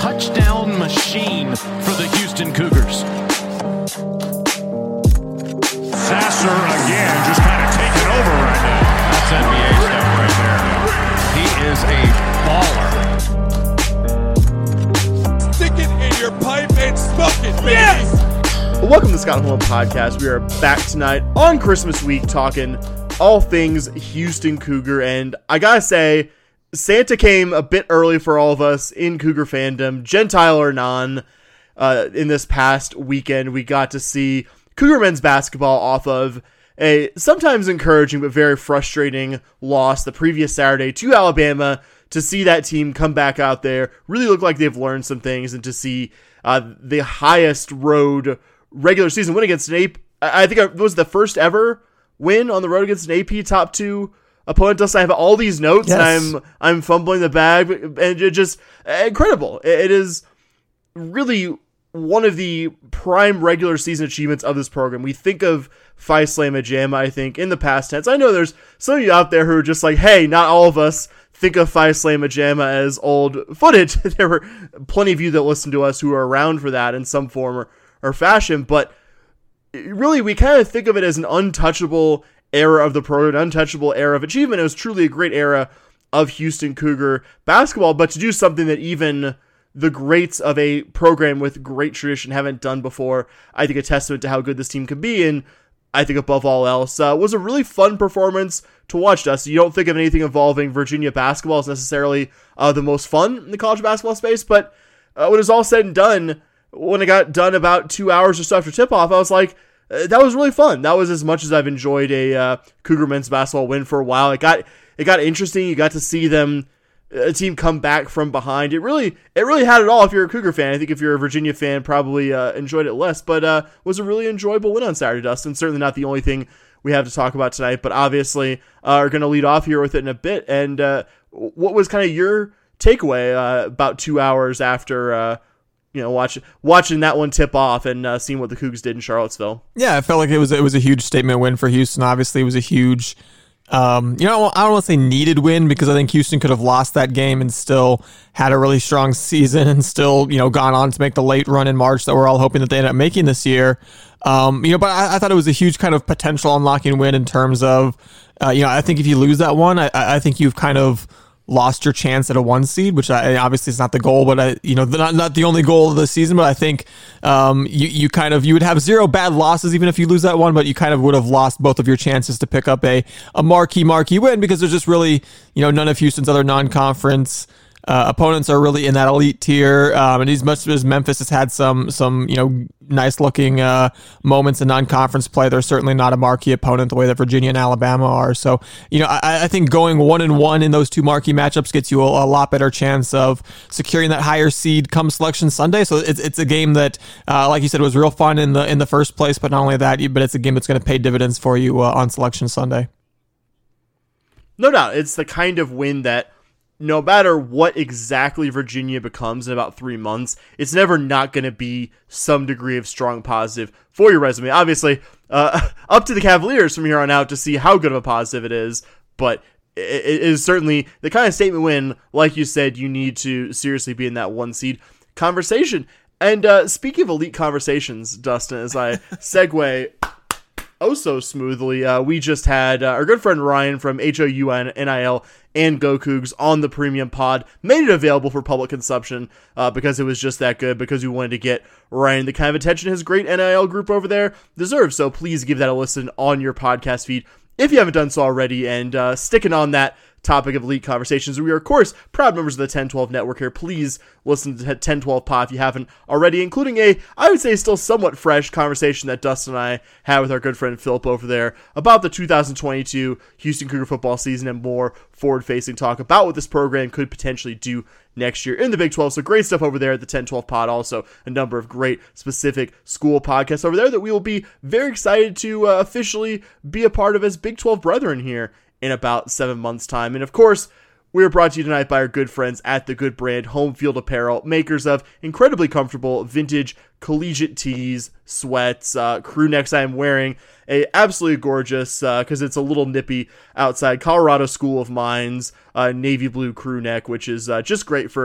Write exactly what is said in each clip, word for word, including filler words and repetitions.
touchdown machine for the Houston Cougars. Sasser again, just kind of taking over right now. That's N B A stuff right there. He is a baller. Stick it in your pipe and smoke it, baby. Yes! Well, welcome to the Scott Holman Podcast. We are back tonight on Christmas week talking all things Houston Cougar. And I gotta say, Santa came a bit early for all of us in Cougar fandom, Gentile or non. Uh, in this past weekend, we got to see Cougar men's basketball off of a sometimes encouraging but very frustrating loss the previous Saturday to Alabama. To see that team come back out there, really look like they've learned some things, and to see uh, the highest road regular season win against an A P. I think it was the first ever win on the road against an A P top two opponent. Thus, I have all these notes, yes. and I'm I'm fumbling the bag, and it just incredible. It is really one of the prime regular season achievements of this program. We think of Phi Slama Jama, I think, in the past tense. I know there's some of you out there who are just like, hey, not all of us think of Phi Slama Jama as old footage. There were plenty of you that listen to us who are around for that in some form or, or fashion, but really we kind of think of it as an untouchable era of the program, an untouchable era of achievement. It was truly a great era of Houston Cougar basketball, but to do something that even the greats of a program with great tradition haven't done before, I think a testament to how good this team can be, and I think above all else, uh, was a really fun performance to watch, Dusty. You don't think of anything involving Virginia basketball as necessarily uh, the most fun in the college basketball space, but uh, when it was all said and done, when it got done about two hours or so after tip-off, I was like, uh, that was really fun. That was as much as I've enjoyed a uh, Cougar men's basketball win for a while. It got it got interesting. You got to see them, a team come back from behind. It really it really had it all if you're a Cougar fan. I think if you're a Virginia fan, probably uh, enjoyed it less, but uh, was a really enjoyable win on Saturday, Dustin. Certainly not the only thing we have to talk about tonight, but obviously uh, are going to lead off here with it in a bit. And uh, what was kind of your takeaway uh, about two hours after uh, you know watch, watching that one tip off and uh, seeing what the Cougs did in Charlottesville? Yeah, I felt like it was it was a huge statement win for Houston. Obviously, it was a huge. Um, you know, I don't want to say needed win because I think Houston could have lost that game and still had a really strong season and still, you know, gone on to make the late run in March that we're all hoping that they end up making this year. Um, you know, but I, I thought it was a huge kind of potential unlocking win in terms of, uh, you know, I think if you lose that one, I, I think you've kind of lost your chance at a one seed, which I, obviously is not the goal, but I, you know, not not the only goal of the season. But I think um, you you kind of you would have zero bad losses even if you lose that one, but you kind of would have lost both of your chances to pick up a a marquee marquee win because there's just really, you know, none of Houston's other non-conference Uh, opponents are really in that elite tier, um, and as much as Memphis has had some, some you know, nice looking uh, moments in non-conference play, they're certainly not a marquee opponent the way that Virginia and Alabama are. So, you know, I, I think going one and one in those two marquee matchups gets you a, a lot better chance of securing that higher seed come Selection Sunday. So it's it's a game that, uh, like you said, was real fun in the in the first place. But not only that, but it's a game that's going to pay dividends for you uh, on Selection Sunday. No doubt, it's the kind of win that, no matter what exactly Virginia becomes in about three months, it's never not going to be some degree of strong positive for your resume. Obviously, uh, up to the Cavaliers from here on out to see how good of a positive it is, but it is certainly the kind of statement win, like you said, you need to seriously be in that one seed conversation. And uh, speaking of elite conversations, Dustin, as I segue oh so smoothly, uh, we just had uh, our good friend Ryan from H O U N N I L and Go Cougs on the premium pod, made it available for public consumption uh, because it was just that good, because we wanted to get Ryan the kind of attention his great N I L group over there deserves. So please give that a listen on your podcast feed if you haven't done so already. And uh, sticking on that topic of elite conversations, we are, of course, proud members of the ten twelve network here. Please listen to ten twelve pod if you haven't already, including a, I would say, still somewhat fresh conversation that Dustin and I had with our good friend Philip over there about the two thousand twenty-two Houston Cougar football season and more forward-facing talk about what this program could potentially do next year in the Big twelve. So great stuff over there at the ten twelve pod. Also a number of great specific school podcasts over there that we will be very excited to uh, officially be a part of as Big twelve brethren here in about seven months time. And of course, we are brought to you tonight by our good friends at the Good Brand Home Field Apparel, makers of incredibly comfortable vintage collegiate tees, sweats, uh, crew necks. I am wearing a absolutely gorgeous, because uh, it's a little nippy outside, Colorado School of Mines uh, navy blue crew neck, which is uh, just great for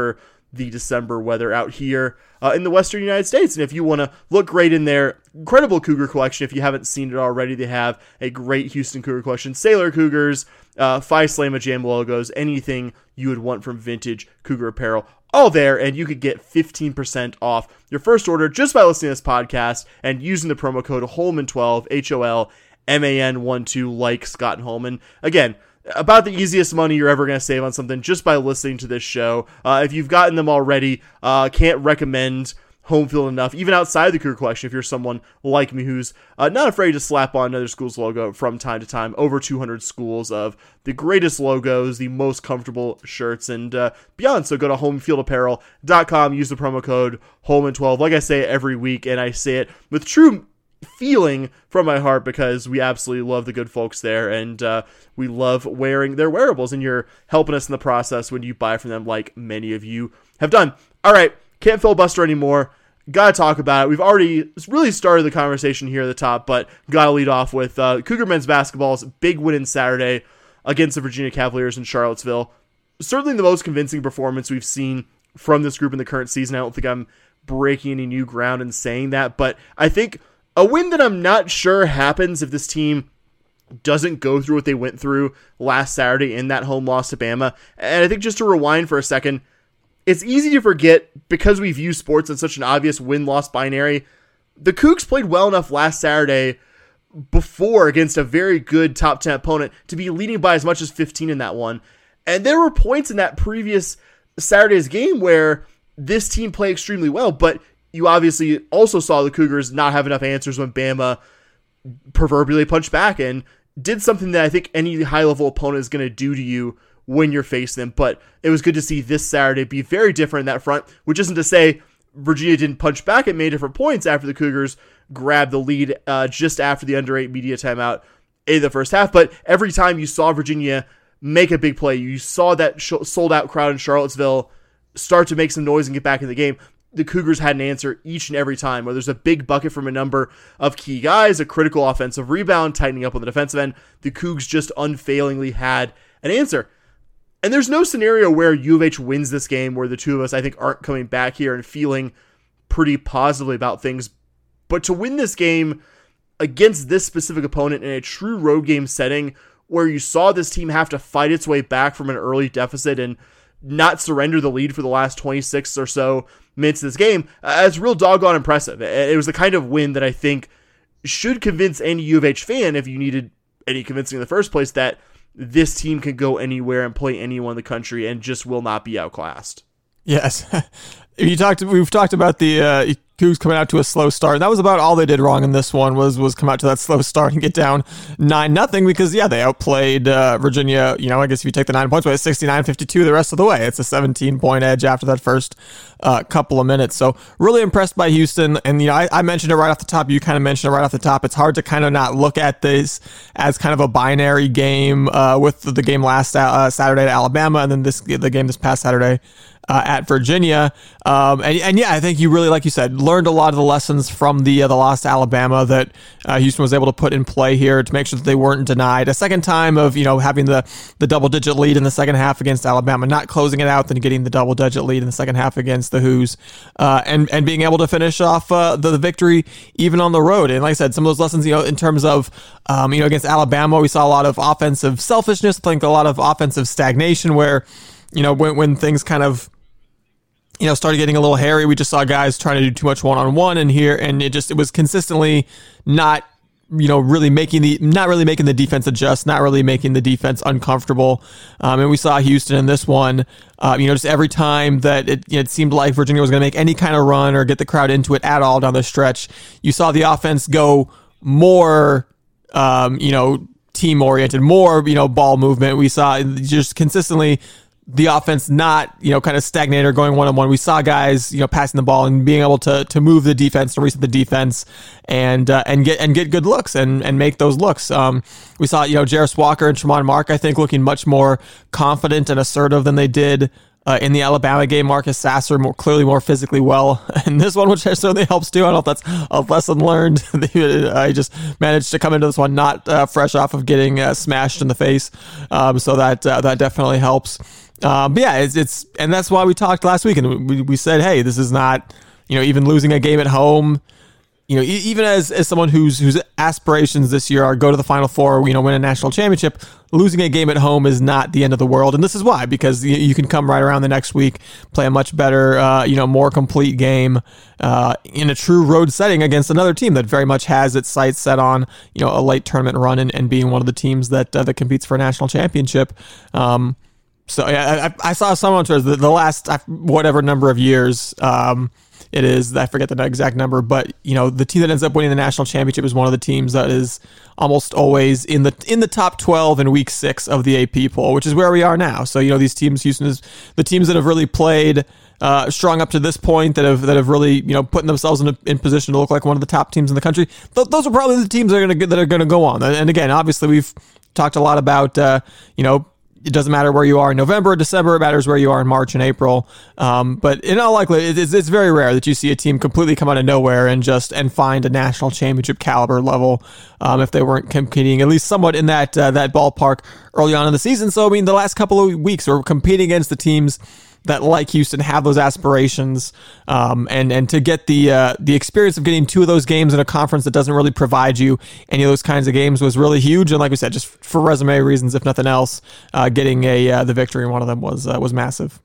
the December weather out here uh, in the Western United States. And if you want to look great in their incredible Cougar collection, if you haven't seen it already, they have a great Houston Cougar collection. Sailor Cougars, uh, Phi Slamma Jam logos, anything you would want from vintage Cougar apparel, all there. And you could get fifteen percent off your first order just by listening to this podcast and using the promo code Holman twelve, H O L M A N one two, like Scott and Holman. Again, about the easiest money you're ever going to save on something just by listening to this show. Uh, if you've gotten them already, uh, can't recommend Home Field enough, even outside the Cougar collection, if you're someone like me who's uh, not afraid to slap on another school's logo from time to time. Over two hundred schools of the greatest logos, the most comfortable shirts, and uh, beyond. So go to home field apparel dot com, use the promo code Holman twelve. Like I say every week, and I say it with true feeling from my heart because we absolutely love the good folks there, and uh, we love wearing their wearables, and you're helping us in the process when you buy from them, like many of you have done. All right, can't filibuster anymore. Gotta talk about it. We've already really started the conversation here at the top, but gotta lead off with uh, Cougar men's basketball's big win in Saturday against the Virginia Cavaliers in Charlottesville. Certainly the most convincing performance we've seen from this group in the current season. I don't think I'm breaking any new ground in saying that, but I think a win that I'm not sure happens if this team doesn't go through what they went through last Saturday in that home loss to Bama. And I think just to rewind for a second, it's easy to forget because we view sports in such an obvious win-loss binary. The Cougs played well enough last Saturday before against a very good top ten opponent to be leading by as much as fifteen in that one. And there were points in that previous Saturday's game where this team played extremely well, but you obviously also saw the Cougars not have enough answers when Bama proverbially punched back and did something that I think any high-level opponent is going to do to you when you're facing them. But it was good to see this Saturday be very different in that front, which isn't to say Virginia didn't punch back at many different points after the Cougars grabbed the lead uh, just after the under eight media timeout in the first half. But every time you saw Virginia make a big play, you saw that sh- sold-out crowd in Charlottesville start to make some noise and get back in the game. The Cougars had an answer each and every time, where there's a big bucket from a number of key guys, a critical offensive rebound, tightening up on the defensive end. The Cougs just unfailingly had an answer. And there's no scenario where U of H wins this game where the two of us, I think, aren't coming back here and feeling pretty positively about things. But to win this game against this specific opponent in a true road game setting where you saw this team have to fight its way back from an early deficit and not surrender the lead for the last twenty-six or so minutes of this game, uh, it's real doggone impressive. It was the kind of win that I think should convince any U of H fan, if you needed any convincing in the first place, that this team can go anywhere and play anyone in the country and just will not be outclassed. Yes. You talked. We've talked about the uh, Cougs coming out to a slow start. That was about all they did wrong in this one was was come out to that slow start and get down nine nothing because yeah they outplayed uh, Virginia. You know I guess if you take the nine points away, it's sixty-nine fifty-two the rest of the way. It's a seventeen point edge after that first uh, couple of minutes. So really impressed by Houston. And you know I, I mentioned it right off the top. You kind of mentioned it right off the top. It's hard to kind of not look at this as kind of a binary game uh, with the game last uh, Saturday to Alabama and then this the game this past Saturday Uh, at Virginia. Um, and, and yeah, I think you really, like you said, learned a lot of the lessons from the uh, the loss to Alabama that uh, Houston was able to put in play here to make sure that they weren't denied. A second time of, you know, having the, the double-digit lead in the second half against Alabama, not closing it out, then getting the double-digit lead in the second half against the Hoos, uh, and, and being able to finish off uh, the, the victory even on the road. And like I said, some of those lessons, you know, in terms of, um, you know, against Alabama, we saw a lot of offensive selfishness, I think a lot of offensive stagnation where, you know, when, when things kind of, you know, started getting a little hairy. We just saw guys trying to do too much one-on-one in here, and it just, it was consistently not, you know, really making the, not really making the defense adjust, not really making the defense uncomfortable. Um, and we saw Houston in this one, uh, you know, just every time that it, you know, it seemed like Virginia was going to make any kind of run or get the crowd into it at all down the stretch, you saw the offense go more, um, you know, team-oriented, more, you know, ball movement. We saw just consistently the offense not, you know, kind of stagnate or going one-on-one. We saw guys, you know, passing the ball and being able to to move the defense, to reset the defense, and uh, and get and get good looks and and make those looks. Um, we saw, you know, Jarris Walker and Tramon Mark, I think, looking much more confident and assertive than they did Uh, in the Alabama game, Marcus Sasser more clearly more physically well. And this one, which certainly helps too. I don't know if that's a lesson learned. I just managed to come into this one not uh, fresh off of getting uh, smashed in the face. Um, so that uh, that definitely helps. Um, but yeah, it's, it's and that's why we talked last week, and we, we said, hey, this is not, you know, even losing a game at home. You know, even as, as someone whose whose aspirations this year are go to the Final Four, you know, win a national championship, losing a game at home is not the end of the world. And this is why, because you, you can come right around the next week, play a much better, uh, you know, more complete game uh, in a true road setting against another team that very much has its sights set on, you know, a late tournament run and, and being one of the teams that uh, that competes for a national championship. Um, so yeah, I, I saw someone towards the, the last whatever number of years. Um, It is, I forget the exact number, but you know, the team that ends up winning the national championship is one of the teams that is almost always in the in the top twelve in week six of the A P poll, which is where we are now. So, you know, these teams, Houston is the teams that have really played uh, strong up to this point, that have that have really, you know, putting themselves in a, in position to look like one of the top teams in the country. Th- those are probably the teams that are going to that are going to go on. And again, obviously, we've talked a lot about uh, you know. It doesn't matter where you are in November or December. It matters where you are in March and April. Um, but in all likelihood, it's, it's very rare that you see a team completely come out of nowhere and just and find a national championship caliber level um, if they weren't competing at least somewhat in that uh, that ballpark early on in the season. So I mean, the last couple of weeks we're competing against the teams that, like Houston, have those aspirations, um, and and to get the uh, the experience of getting two of those games in a conference that doesn't really provide you any of those kinds of games was really huge. And like we said, just for resume reasons, if nothing else, uh, getting a uh, the victory in one of them was uh, was massive.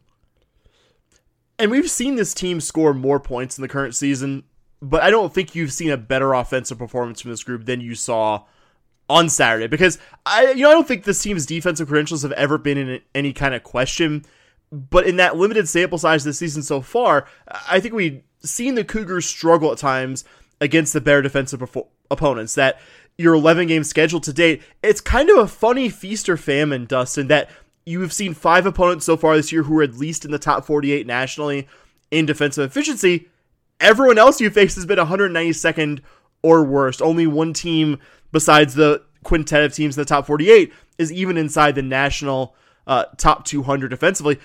And we've seen this team score more points in the current season, but I don't think you've seen a better offensive performance from this group than you saw on Saturday. Because I, you know, I don't think this team's defensive credentials have ever been in any kind of question. But in that limited sample size this season so far, I think we've seen the Cougars struggle at times against the better defensive perfor- opponents. That your eleven-game schedule to date, it's kind of a funny feast or famine, Dustin, that you've seen five opponents so far this year who are at least in the top forty-eight nationally in defensive efficiency. Everyone else you face has been one hundred ninety-second or worse. Only one team besides the quintet of teams in the top forty-eight is even inside the national uh, top two hundred defensively.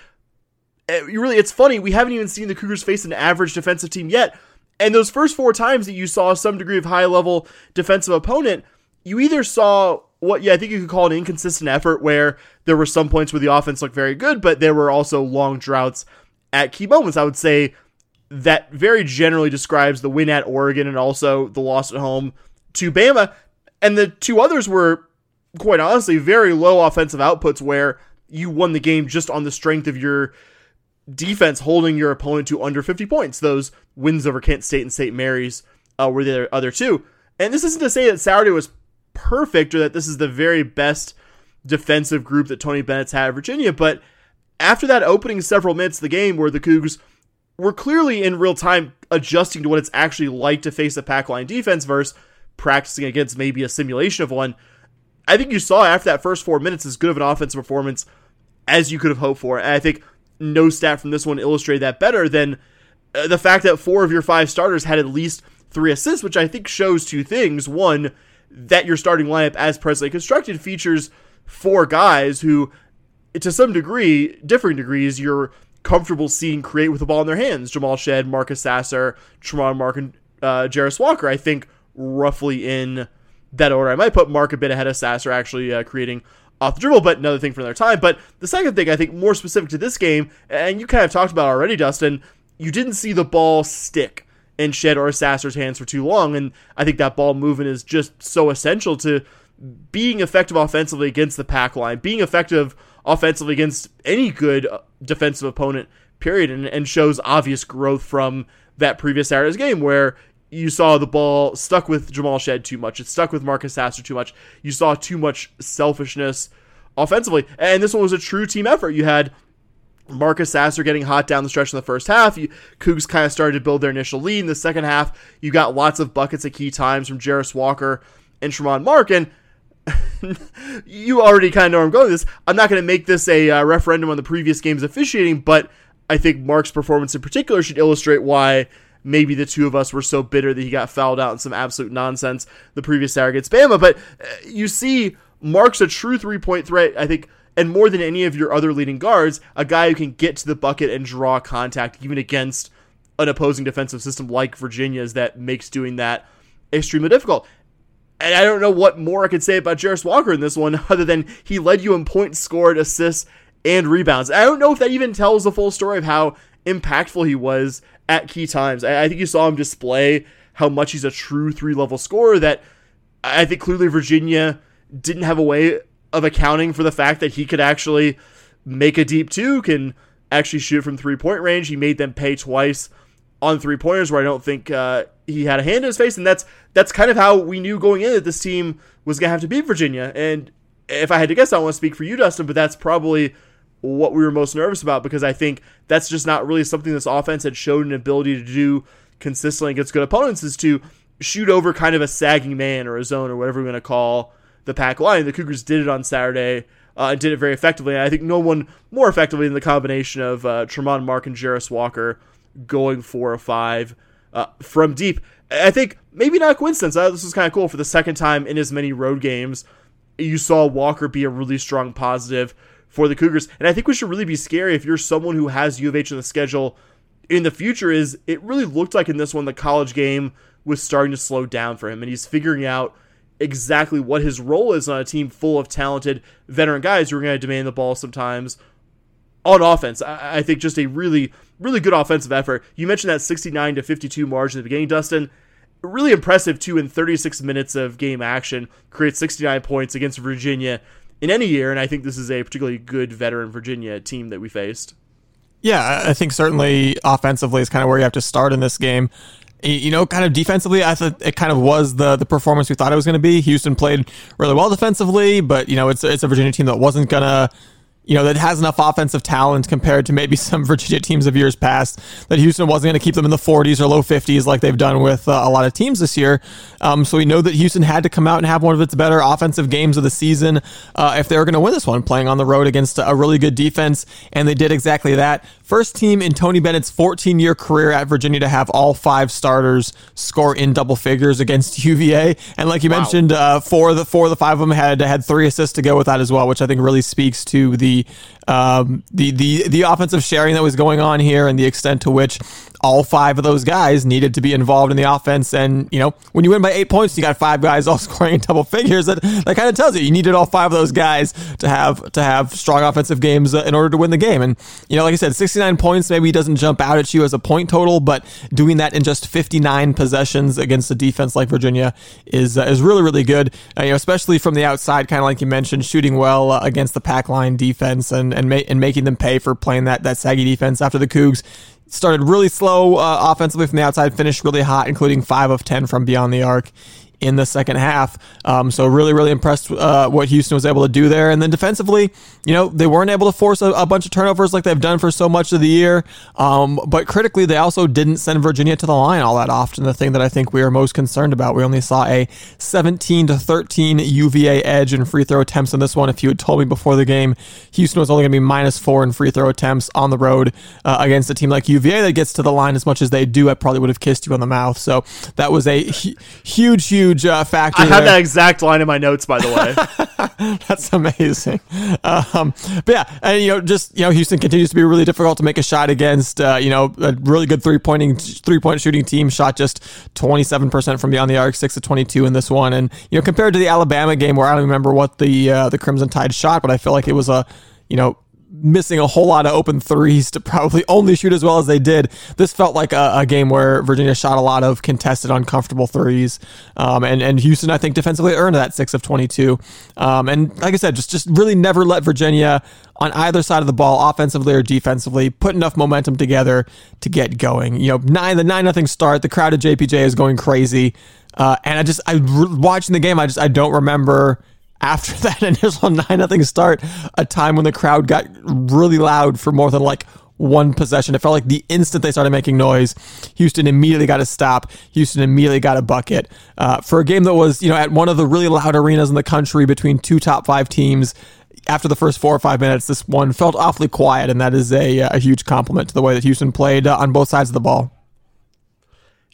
You really, it's funny, we haven't even seen the Cougars face an average defensive team yet. And those first four times that you saw some degree of high-level defensive opponent, you either saw what, yeah, I think you could call an inconsistent effort, where there were some points where the offense looked very good, but there were also long droughts at key moments. I would say that very generally describes the win at Oregon and also the loss at home to Bama. And the two others were, quite honestly, very low offensive outputs where you won the game just on the strength of your defense holding your opponent to under fifty points. Those wins over Kent State and Saint Mary's uh, were the other two. And this isn't to say that Saturday was perfect or that this is the very best defensive group that Tony Bennett's had at Virginia, but after that opening several minutes of the game where the Cougs were clearly in real time adjusting to what it's actually like to face a pack line defense versus practicing against maybe a simulation of one, I think you saw after that first four minutes as good of an offensive performance as you could have hoped for. And I think no stat from this one illustrated that better than uh, the fact that four of your five starters had at least three assists, which I think shows two things. One, that your starting lineup as presently constructed features four guys who, to some degree, differing degrees, you're comfortable seeing create with the ball in their hands. Jamal Shead, Marcus Sasser, Tramon Mark, and uh, Jarris Walker, I think roughly in that order. I might put Mark a bit ahead of Sasser actually uh, creating off the dribble, but another thing for another time. But the second thing, I think, more specific to this game, and you kind of talked about already, Dustin, you didn't see the ball stick in Shead or Sasser's hands for too long, and I think that ball movement is just so essential to being effective offensively against the pack line, being effective offensively against any good defensive opponent, period, and, and shows obvious growth from that previous Saturday's game where you saw the ball stuck with Jamal Shead too much. It stuck with Marcus Sasser too much. You saw too much selfishness offensively. And this one was a true team effort. You had Marcus Sasser getting hot down the stretch in the first half. You, Cougs kind of started to build their initial lead. In the second half, you got lots of buckets at key times from Jarris Walker and Tramon Mark. And you already kind of know where I'm going with this. I'm not going to make this a uh, referendum on the previous game's officiating, but I think Mark's performance in particular should illustrate why maybe the two of us were so bitter that he got fouled out in some absolute nonsense the previous Saturday against Bama. But uh, you see Mark's a true three-point threat, I think, and more than any of your other leading guards, a guy who can get to the bucket and draw contact even against an opposing defensive system like Virginia's that makes doing that extremely difficult. And I don't know what more I could say about Jarace Walker in this one other than he led you in points scored, assists, and rebounds. I don't know if that even tells the full story of how impactful he was at key times. I think you saw him display how much he's a true three-level scorer that I think clearly Virginia didn't have a way of accounting for the fact that he could actually make a deep two, can actually shoot from three-point range. He made them pay twice on three-pointers where I don't think uh, he had a hand in his face, and that's that's kind of how we knew going in that this team was going to have to beat Virginia. And if I had to guess, I don't want to speak for you, Dustin, but that's probably what we were most nervous about, because I think that's just not really something this offense had showed an ability to do consistently against good opponents, is to shoot over kind of a sagging man or a zone or whatever we're going to call the pack line. The Cougars did it on Saturday uh, and did it very effectively. And I think no one more effectively than the combination of uh, Tremont Mark and Jarace Walker going four or five uh, from deep. I think maybe not a coincidence. Uh, this was kind of cool. For the second time in as many road games, you saw Walker be a really strong positive for the Cougars. And I think we should really be scary if you're someone who has U of H on the schedule in the future. Is it really looked like in this one the college game was starting to slow down for him, and he's figuring out exactly what his role is on a team full of talented veteran guys who are going to demand the ball sometimes on offense. I, I think just a really, really good offensive effort. You mentioned that sixty-nine to fifty-two margin at the beginning, Dustin. Really impressive, too, in thirty-six minutes of game action. Creates sixty-nine points against Virginia in any year, and I think this is a particularly good veteran Virginia team that we faced. Yeah, I think certainly offensively is kind of where you have to start in this game. You know, kind of defensively, I thought it kind of was the the performance we thought it was going to be. Houston played really well defensively, but, you know, it's, it's a Virginia team that wasn't going to, you know, that has enough offensive talent compared to maybe some Virginia teams of years past, that Houston wasn't going to keep them in the forties or low fifties like they've done with uh, a lot of teams this year. Um, so we know that Houston had to come out and have one of its better offensive games of the season uh, if they were going to win this one, playing on the road against a really good defense, and they did exactly that. First team in Tony Bennett's fourteen-year career at Virginia to have all five starters score in double figures against U V A, and like you wow. mentioned, uh, four of the four of the five of them had had three assists to go with that as well, which I think really speaks to the um, the the the offensive sharing that was going on here and the extent to which all five of those guys needed to be involved in the offense. And, you know, when you win by eight points, you got five guys all scoring in double figures. That that kind of tells you you needed all five of those guys to have to have strong offensive games uh, in order to win the game. And, you know, like I said, sixty-nine points maybe doesn't jump out at you as a point total, but doing that in just fifty-nine possessions against a defense like Virginia is uh, is really, really good. Uh, you know, especially from the outside, kind of like you mentioned, shooting well uh, against the pack line defense and and, ma- and making them pay for playing that that saggy defense after the Cougs started really slow uh, offensively from the outside, finished really hot, including five of ten from beyond the arc in the second half. Um, so really, really impressed uh, what Houston was able to do there. And then defensively, you know, they weren't able to force a, a bunch of turnovers like they've done for so much of the year. Um, but critically, they also didn't send Virginia to the line all that often. The thing that I think we are most concerned about, we only saw a seventeen to thirteen U V A edge in free throw attempts in this one. If you had told me before the game, Houston was only going to be minus four in free throw attempts on the road uh, against a team like U V A that gets to the line as much as they do, I probably would have kissed you on the mouth. So that was a hu- huge, huge Uh, factor. I have there. that exact line in my notes, by the way. That's amazing. Um, but yeah, and you know, just you know, Houston continues to be really difficult to make a shot against. Uh, you know, a really good three pointing, three point shooting team. Shot just twenty-seven percent from beyond the arc, six of twenty-two in this one. And you know, compared to the Alabama game, where I don't remember what the uh, the Crimson Tide shot, but I feel like it was a you know. missing a whole lot of open threes to probably only shoot as well as they did. This felt like a, a game where Virginia shot a lot of contested, uncomfortable threes. Um, and, and Houston, I think, defensively earned that six of twenty-two. Um, and like I said, just, just really never let Virginia on either side of the ball, offensively or defensively, put enough momentum together to get going. You know, nine, the nine nothing start, the crowd at J P J is going crazy. Uh, and I just, I watching the game, I just, I don't remember after that initial nine nothing start, a time when the crowd got really loud for more than like one possession. It felt like the instant they started making noise, Houston immediately got a stop. Houston immediately got a bucket. Uh, for a game that was, you know, at one of the really loud arenas in the country between two top five teams, after the first four or five minutes, this one felt awfully quiet, and that is a, a huge compliment to the way that Houston played uh, on both sides of the ball.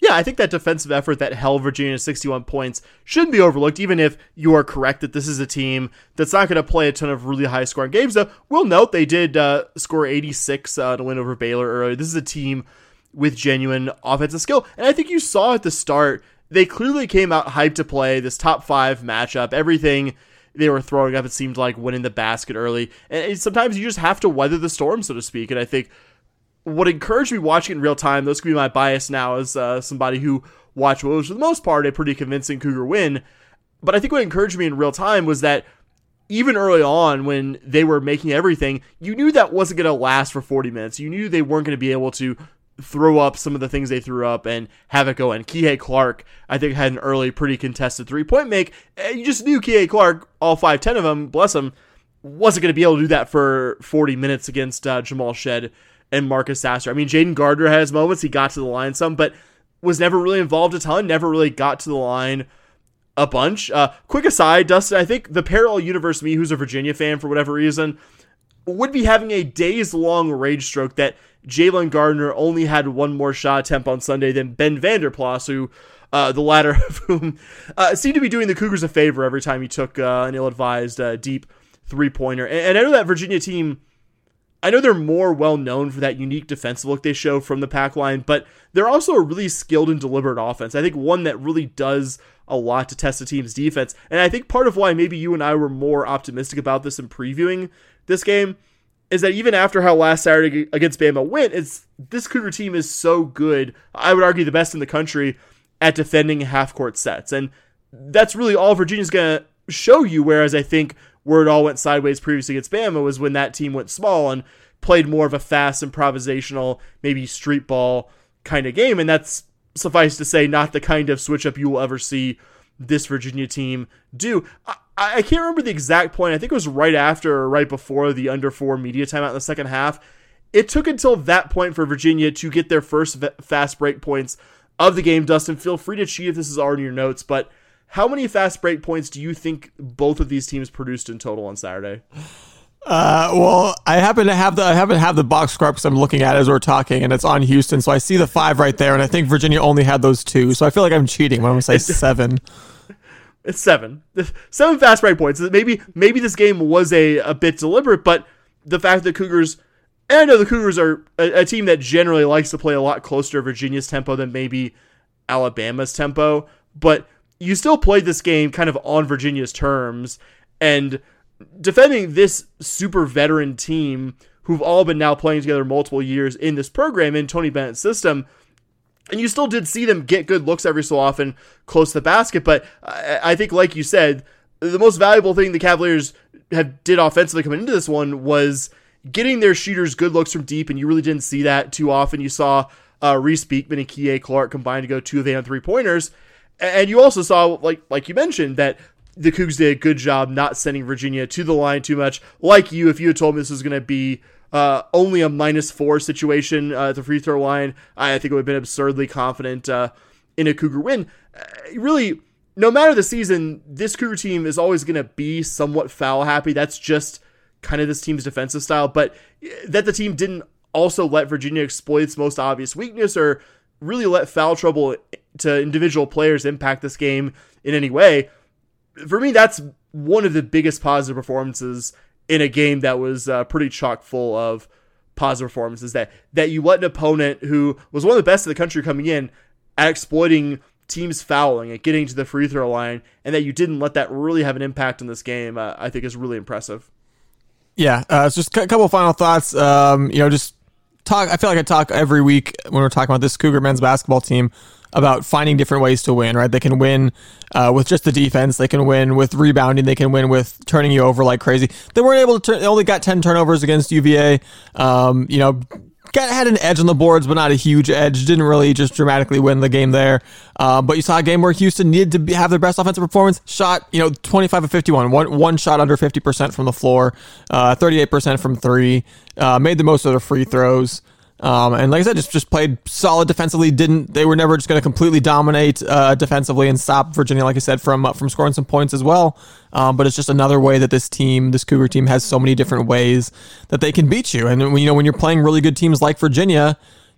yeah, I think that defensive effort that held Virginia to sixty-one points shouldn't be overlooked, even if you are correct that this is a team that's not going to play a ton of really high-scoring games. Though, we'll note they did uh, score eighty-six uh, to win over Baylor earlier. This is a team with genuine offensive skill, and I think you saw at the start, they clearly came out hyped to play this top five matchup. Everything they were throwing up, it seemed like winning the basket early, and sometimes you just have to weather the storm, so to speak, and I think what encouraged me watching it in real time, this could be my bias now as uh, somebody who watched what was for the most part a pretty convincing Cougar win, but I think what encouraged me in real time was that even early on when they were making everything, you knew that wasn't going to last for forty minutes. You knew they weren't going to be able to throw up some of the things they threw up and have it go in. Kihei Clark, I think, had an early pretty contested three-point make, and you just knew Kihei Clark, all five ten of them, bless him, wasn't going to be able to do that for forty minutes against uh, Jamal Shead and Marcus Sasser. I mean, Jaden Gardner had his moments. He got to the line some, but was never really involved a ton, never really got to the line a bunch. Uh, quick aside, Dustin, I think the parallel universe me, who's a Virginia fan for whatever reason, would be having a days-long rage stroke that Jalen Gardner only had one more shot attempt on Sunday than Ben Vanderplas, who, uh, the latter of whom uh, seemed to be doing the Cougars a favor every time he took uh, an ill-advised uh, deep three-pointer. And, and I know that Virginia team, I know they're more well-known for that unique defensive look they show from the pack line, but they're also a really skilled and deliberate offense. I think one that really does a lot to test the team's defense. And I think part of why maybe you and I were more optimistic about this in previewing this game is that even after how last Saturday against Bama went, it's this Cougar team is so good, I would argue the best in the country, at defending half-court sets. And that's really all Virginia's going to show you, whereas I think where it all went sideways previously against Bama was when that team went small and played more of a fast, improvisational, maybe street ball kind of game. And that's, suffice to say, not the kind of switch-up you will ever see this Virginia team do. I, I can't remember the exact point. I think it was right after or right before the under four media timeout in the second half. It took until that point for Virginia to get their first fast break points of the game. Dustin, feel free to cheat if this is already in your notes, but how many fast break points do you think both of these teams produced in total on Saturday? Uh, well, I happen to have the I happen to have the box score because I'm looking at it as we're talking, and it's on Houston, so I see the five right there, and I think Virginia only had those two, so I feel like I'm cheating when I'm going to say seven. It's seven. Seven fast break points. Maybe maybe this game was a, a bit deliberate, but the fact that Cougars, and I know the Cougars are a, a team that generally likes to play a lot closer to Virginia's tempo than maybe Alabama's tempo, but you still played this game kind of on Virginia's terms, and defending this super veteran team who've all been now playing together multiple years in this program in Tony Bennett's system, and you still did see them get good looks every so often close to the basket, but I, I think, like you said, the most valuable thing the Cavaliers have did offensively coming into this one was getting their shooters good looks from deep, and you really didn't see that too often. You saw uh, Reese Beekman and Kihei Clark combined to go two of eight on three-pointers, and you also saw, like like you mentioned, that the Cougs did a good job not sending Virginia to the line too much. Like you, if you had told me this was going to be uh, only a minus four situation uh, at the free throw line, I think it would have been absurdly confident uh, in a Cougar win. Uh, really, no matter the season, this Cougar team is always going to be somewhat foul happy. That's just kind of this team's defensive style. But that the team didn't also let Virginia exploit its most obvious weakness or really let foul trouble to individual players impact this game in any way, for me, that's one of the biggest positive performances in a game that was uh, pretty chock full of positive performances, that that you let an opponent who was one of the best in the country coming in at exploiting teams fouling and getting to the free throw line, and that you didn't let that really have an impact in this game, uh, I think is really impressive. Yeah, uh, it's just a couple of final thoughts. Um, you know, just talk. I feel like I talk every week when we're talking about this Cougar men's basketball team about finding different ways to win, right? They can win uh, with just the defense. They can win with rebounding. They can win with turning you over like crazy. They weren't able to turn, they only got ten turnovers against U V A. Um, you know, got, had an edge on the boards, but not a huge edge. Didn't really just dramatically win the game there. Uh, but you saw a game where Houston needed to be, have their best offensive performance. Shot, you know, twenty-five of fifty-one. One, one shot under fifty percent from the floor. Uh, thirty-eight percent from three. Uh, made the most of their free throws. Um, and like I said, just, just played solid defensively. Didn't they were never just going to completely dominate uh, defensively and stop Virginia, like I said, from uh, from scoring some points as well. Um, but it's just another way that this team, this Cougar team, has so many different ways that they can beat you. And when you know when you're playing really good teams like Virginia,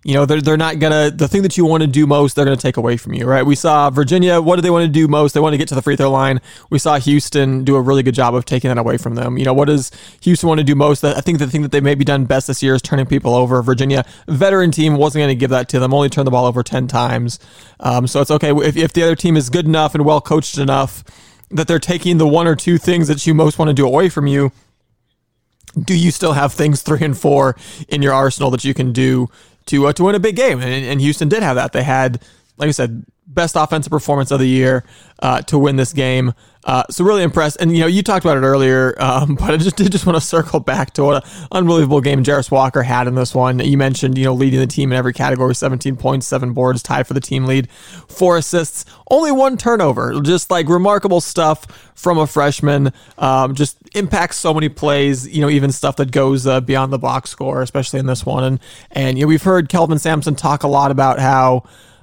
you know, they're, they're not going to, the thing that you want to do most, they're going to take away from you, right? We saw Virginia, what do they want to do most? They want to get to the free throw line. We saw Houston do a really good job of taking that away from them. You know, what does Houston want to do most? I think the thing that they maybe done best this year is turning people over. Virginia, veteran team, wasn't going to give that to them, only turned the ball over ten times. Um, so it's okay. If, if the other team is good enough and well coached enough that they're taking the one or two things that you most want to do away from you, do you still have things three and four in your arsenal that you can do to uh, to win a big game? And, and Houston did have that. They had, like I said, best offensive performance of the year uh, to win this game. Uh, so really impressed. And, you know, you talked about it earlier, um, but I just did just want to circle back to what an unbelievable game Jarace Walker had in this one. You mentioned, you know, leading the team in every category, seventeen points, seven boards, tied for the team lead, four assists, only one turnover. Just like remarkable stuff from a freshman. Um, just impacts so many plays, you know, even stuff that goes uh, beyond the box score, especially in this one. And, and, you know, we've heard Kelvin Sampson talk a lot about how,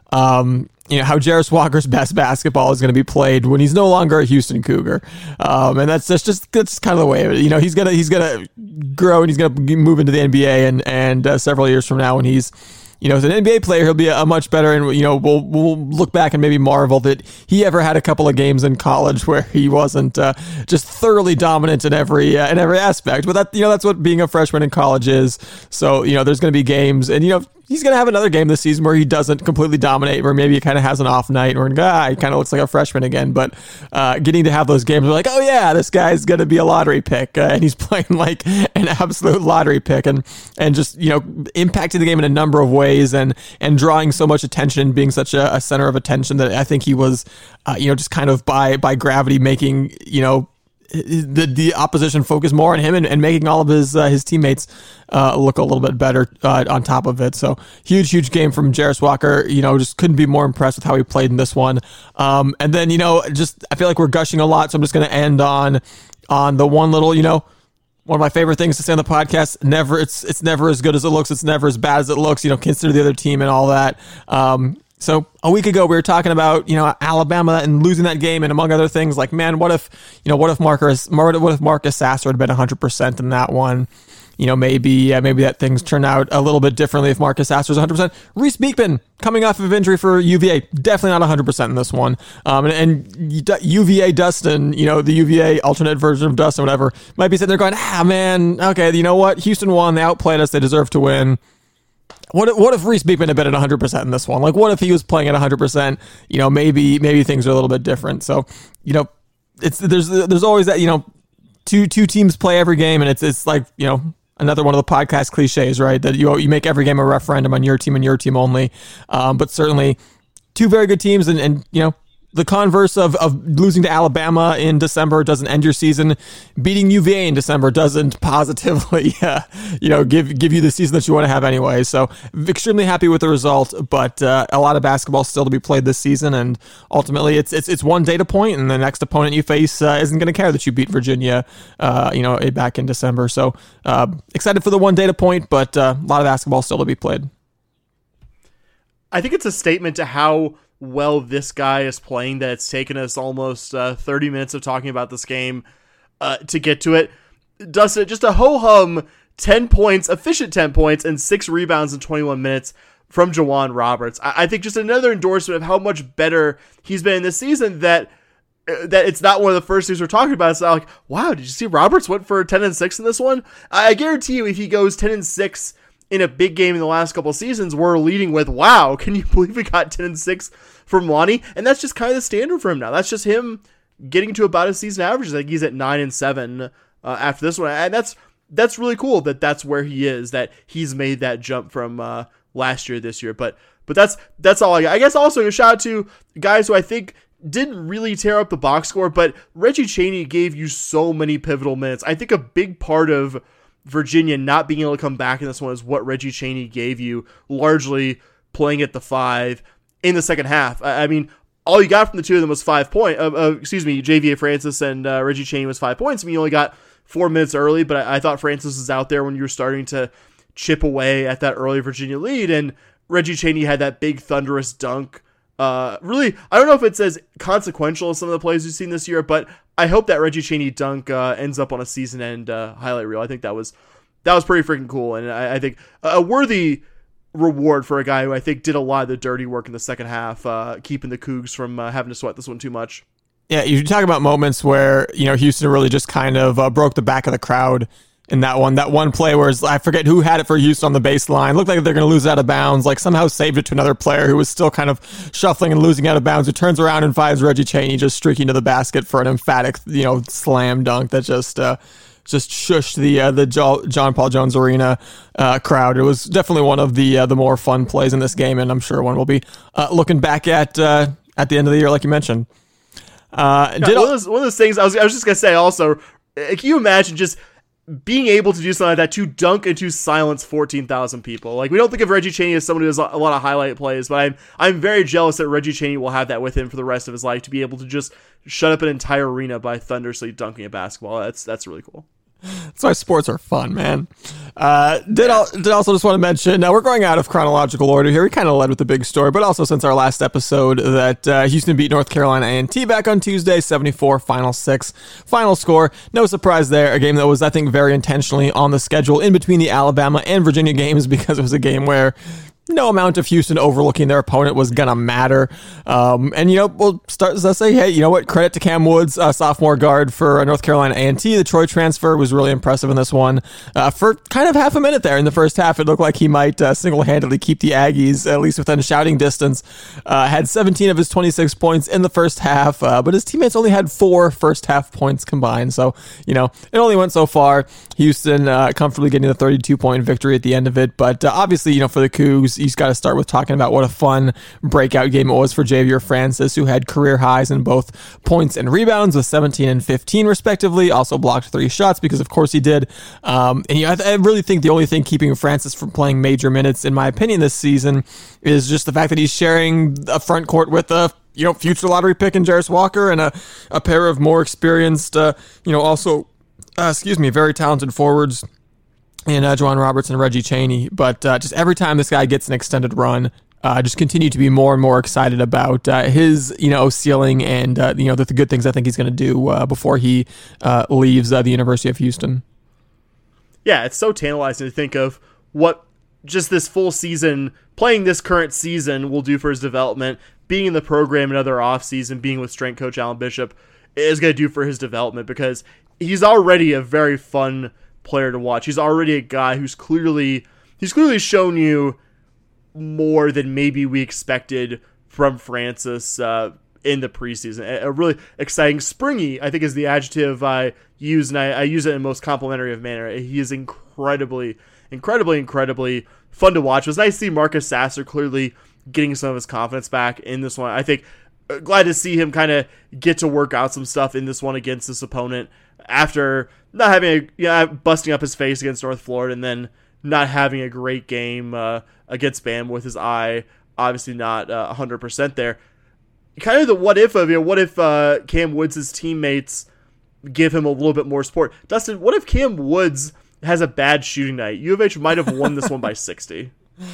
um, you know, how Jarace Walker's best basketball is going to be played when he's no longer a Houston Cougar. Um, and that's, that's just, that's kind of the way of it. You know, he's going to, he's going to grow and he's going to move into the N B A and, and uh, several years from now when he's, you know, as an N B A player, he'll be a, a much better, and, you know, we'll, we'll look back and maybe marvel that he ever had a couple of games in college where he wasn't uh, just thoroughly dominant in every, uh, in every aspect. But that, you know, that's what being a freshman in college is. So, you know, there's going to be games, and, you know, he's going to have another game this season where he doesn't completely dominate, where maybe he kind of has an off night, or ah, he kind of looks like a freshman again. But uh, getting to have those games, we're like, oh yeah, this guy's going to be a lottery pick, uh, and he's playing like an absolute lottery pick, and and just, you know, impacting the game in a number of ways, and and drawing so much attention, being such a, a center of attention that I think he was, uh, you know, just kind of by by gravity making, you know, the the opposition focus more on him, and, and making all of his uh, his teammates uh, look a little bit better uh, on top of it. So huge, huge game from Jarace Walker. You know, just couldn't be more impressed with how he played in this one. Um, and then, you know, just I feel like we're gushing a lot, so I'm just going to end on on the one little, you know, one of my favorite things to say on the podcast. Never, it's it's never as good as it looks. It's never as bad as it looks. You know, consider the other team and all that. Um, So a week ago, we were talking about, you know, Alabama and losing that game, and among other things, like, man, what if, you know, what if Marcus, what if Marcus Sasser had been one hundred percent in that one? You know, maybe uh, maybe that things turn out a little bit differently if Marcus Sasser is one hundred percent. Reese Beekman, coming off of injury for U V A, definitely not one hundred percent in this one. Um, and, and U V A Dustin, you know, the U V A alternate version of Dustin, whatever, might be sitting there going, ah, man, okay, you know what? Houston won. They outplayed us. They deserve to win. What if, what if Reese Beekman had been at one hundred percent in this one? Like, what if he was playing at one hundred percent? You know, maybe maybe things are a little bit different. So, you know, it's there's there's always that, you know, two two teams play every game, and it's it's like, you know, another one of the podcast cliches, right? That you you make every game a referendum on your team and your team only. Um, but certainly two very good teams, and, and you know, the converse of, of losing to Alabama in December doesn't end your season. Beating U V A in December doesn't positively, uh, you know, give give you the season that you want to have anyway. So extremely happy with the result, but uh, a lot of basketball still to be played this season, and ultimately it's it's it's one data point, and the next opponent you face uh, isn't going to care that you beat Virginia, uh, you know, back in December. So uh, excited for the one data point, but uh, a lot of basketball still to be played. I think it's a statement to how well this guy is playing that it's taken us almost uh, thirty minutes of talking about this game uh, to get to it. Dustin, just a ho-hum ten points, efficient ten points, and six rebounds in twenty-one minutes from J'Wan Roberts. I, I think just another endorsement of how much better he's been this season, that uh, that it's not one of the first things we're talking about. It's not like, wow, did you see Roberts went for ten and six in this one? I, I guarantee you if he goes ten and six in a big game in the last couple of seasons, we're leading with, wow, can you believe we got ten and six from Lonnie? And that's just kind of the standard for him now. That's just him getting to about his season averages. Like, he's at nine and seven uh, after this one. And that's, that's really cool that that's where he is, that he's made that jump from uh, last year, this year. But, but that's, that's all I got. I guess also a shout out to guys who I think didn't really tear up the box score, but Reggie Chaney gave you so many pivotal minutes. I think a big part of Virginia not being able to come back in this one is what Reggie Chaney gave you, largely playing at the five in the second half. I, I mean, all you got from the two of them was five points. Uh, uh, excuse me, J V A Francis and uh, Reggie Chaney was five points. I mean, you only got four minutes early, but I, I thought Francis was out there when you were starting to chip away at that early Virginia lead, and Reggie Chaney had that big thunderous dunk. Uh, really, I don't know if it's as consequential as some of the plays we've seen this year, but I hope that Reggie Chaney dunk uh, ends up on a season-end uh, highlight reel. I think that was that was pretty freaking cool, and I, I think a worthy reward for a guy who I think did a lot of the dirty work in the second half, uh, keeping the Cougs from uh, having to sweat this one too much. Yeah, you talk about moments where, you know, Houston really just kind of uh, broke the back of the crowd in that one. That one play where I forget who had it for Houston on the baseline. Looked like they're going to lose out of bounds, like somehow saved it to another player who was still kind of shuffling and losing out of bounds, who turns around and finds Reggie Chaney just streaking to the basket for an emphatic, you know, slam dunk that just uh, just shushed the uh, the John Paul Jones Arena uh, crowd. It was definitely one of the uh, the more fun plays in this game, and I'm sure one we'll be uh, looking back at uh, at the end of the year, like you mentioned. Uh, yeah, did one, of those, one of those things I was I was just gonna say also. Can you imagine just being able to do something like that, to dunk and to silence fourteen thousand people? Like, we don't think of Reggie Chaney as someone who has a lot of highlight plays, but I'm I'm very jealous that Reggie Chaney will have that with him for the rest of his life, to be able to just shut up an entire arena by thunderously dunking a basketball. That's that's really cool. That's why sports are fun, man. Uh, did, al- did also just want to mention, now we're going out of chronological order here. We kind of led with the big story, but also since our last episode that uh, Houston beat North Carolina A and T back on Tuesday, seventy-four, final six, final score. No surprise there. A game that was, I think, very intentionally on the schedule in between the Alabama and Virginia games, because it was a game where no amount of Houston overlooking their opponent was going to matter. Um, and, you know, we'll start to say, hey, you know what? Credit to Cam Woods, uh, sophomore guard for North Carolina A and T. The Troy transfer was really impressive in this one. Uh, for kind of half a minute there in the first half, it looked like he might uh, single-handedly keep the Aggies, at least within shouting distance. Uh, had seventeen of his twenty-six points in the first half, uh, but his teammates only had four first-half points combined. So, you know, it only went so far. Houston uh, comfortably getting the thirty-two point victory at the end of it. But uh, obviously, you know, for the Cougs, you've got to start with talking about what a fun breakout game it was for Javier Francis, who had career highs in both points and rebounds with seventeen and fifteen respectively. Also blocked three shots because, of course, he did. Um, and you know, I, th- I really think the only thing keeping Francis from playing major minutes, in my opinion, this season is just the fact that he's sharing a front court with a you know future lottery pick in Jarris Walker and a, a pair of more experienced, uh, you know, also, uh, excuse me, very talented forwards and uh, Juwan Roberts and Reggie Chaney. But uh, just every time this guy gets an extended run, I uh, just continue to be more and more excited about uh, his, you know, ceiling and, uh, you know, the, the good things I think he's going to do uh, before he uh, leaves uh, the University of Houston. Yeah, it's so tantalizing to think of what just this full season, playing this current season, will do for his development. Being in the program another offseason, being with strength coach Alan Bishop, is going to do for his development, because he's already a very fun player to watch. He's already a guy who's clearly he's clearly shown you more than maybe we expected from Francis uh, in the preseason. A, a really exciting, springy, I think, is the adjective I use, and I, I use it in the most complimentary of manner. He is incredibly, incredibly, incredibly fun to watch. It was nice to see Marcus Sasser clearly getting some of his confidence back in this one. I think uh, glad to see him kind of get to work out some stuff in this one against this opponent, after not having a, you know, busting up his face against North Florida, and then not having a great game uh, against Bama with his eye obviously not uh, one hundred percent there. Kind of the what if of, you know, what if uh, Cam Woods' teammates give him a little bit more support? Dustin, what if Cam Woods has a bad shooting night? U of H might have won this one by sixty.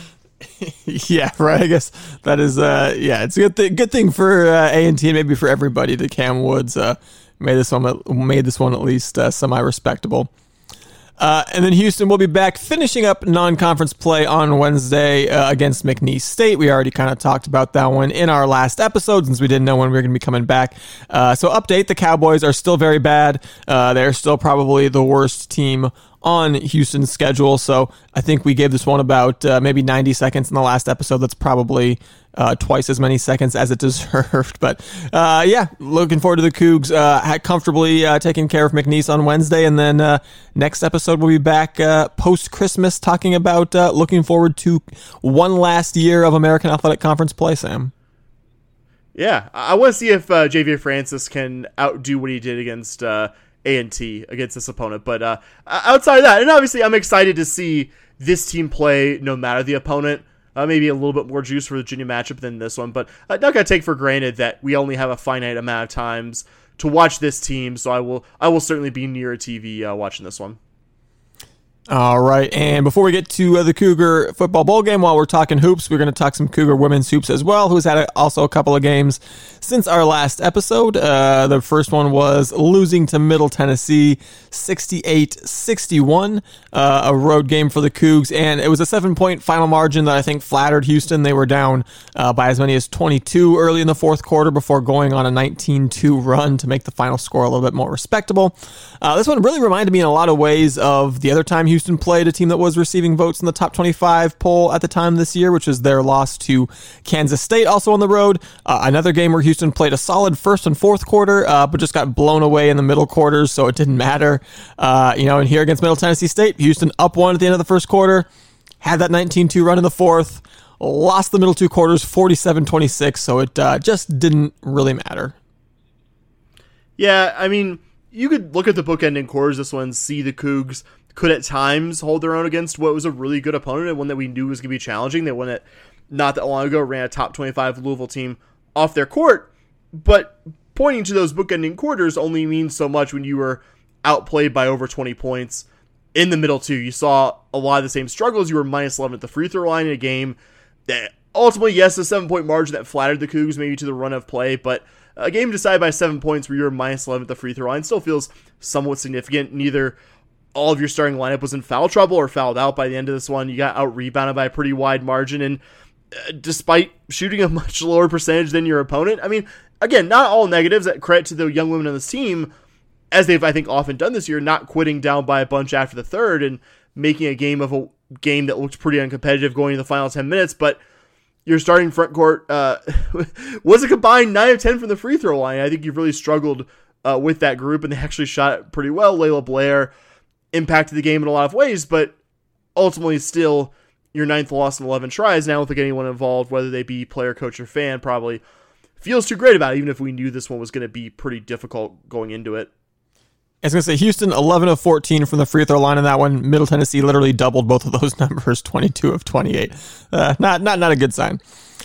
Yeah, right. I guess that is, uh, yeah, it's a good, th- good thing for uh, A and T, and maybe for everybody, that Cam Woods uh, made this one made this one at least uh, semi-respectable. Uh, and then Houston will be back finishing up non-conference play on Wednesday uh, against McNeese State. We already kind of talked about that one in our last episode, since we didn't know when we were going to be coming back. Uh, so update, the Cowboys are still very bad. Uh, they're still probably the worst team on Houston's schedule. So I think we gave this one about uh, maybe ninety seconds in the last episode. That's probably uh, twice as many seconds as it deserved. But uh, yeah, looking forward to the Cougs uh, comfortably uh, taking care of McNeese on Wednesday. And then uh, next episode, we'll be back uh, post-Christmas talking about uh, looking forward to one last year of American Athletic Conference play, Sam. Yeah, I want to see if uh, Javier Francis can outdo what he did against uh, A and T against this opponent. But uh, outside of that, and obviously I'm excited to see this team play no matter the opponent. Uh, maybe a little bit more juice for the Virginia matchup than this one, but I'm not going to take for granted that we only have a finite amount of times to watch this team, so I will I will certainly be near a T V uh, watching this one. All right, and before we get to uh, the Cougar football bowl game, while we're talking hoops, we're going to talk some Cougar women's hoops as well, who's had a, also a couple of games since our last episode. Uh, the first one was losing to Middle Tennessee, sixty-eight sixty-one, uh, a road game for the Cougs, and it was a seven-point final margin that I think flattered Houston. They were down uh, by as many as twenty-two early in the fourth quarter before going on a nineteen two run to make the final score a little bit more respectable. Uh, this one really reminded me in a lot of ways of the other time Houston played a team that was receiving votes in the top twenty-five poll at the time this year, which was their loss to Kansas State, also on the road. Uh, another game where Houston played a solid first and fourth quarter, uh, but just got blown away in the middle quarters, so it didn't matter. Uh, you know, and here against Middle Tennessee State, Houston up one at the end of the first quarter, had that nineteen two run in the fourth, lost the middle two quarters forty-seven twenty-six, so it uh, just didn't really matter. Yeah, I mean, you could look at the bookending quarters this one and see the Cougs could at times hold their own against what was a really good opponent and one that we knew was going to be challenging. They won it not that long ago, ran a top twenty-five Louisville team off their court, but pointing to those bookending quarters only means so much when you were outplayed by over twenty points in the middle two. You saw a lot of the same struggles. You were minus eleven at the free throw line in a game that ultimately, yes, a seven-point margin that flattered the Cougs maybe to the run of play, but a game decided by seven points where you're minus eleven at the free throw line still feels somewhat significant. Neither all of your starting lineup was in foul trouble or fouled out by the end of this one. You got out-rebounded by a pretty wide margin, and uh, despite shooting a much lower percentage than your opponent, I mean, again, not all negatives. Credit to the young women on this team, as they've, I think, often done this year, not quitting down by a bunch after the third and making a game of a game that looked pretty uncompetitive going to the final ten minutes, but your starting front court uh, was a combined nine of ten from the free throw line. I think you've really struggled uh, with that group, and they actually shot it pretty well. Layla Blair impacted the game in a lot of ways, but ultimately still your ninth loss in eleven tries. And I don't think anyone involved, whether they be player, coach, or fan, probably feels too great about it, even if we knew this one was going to be pretty difficult going into it. I was going to say, Houston, eleven of fourteen from the free throw line in that one. Middle Tennessee literally doubled both of those numbers, twenty-two of twenty-eight. Uh, not not not a good sign.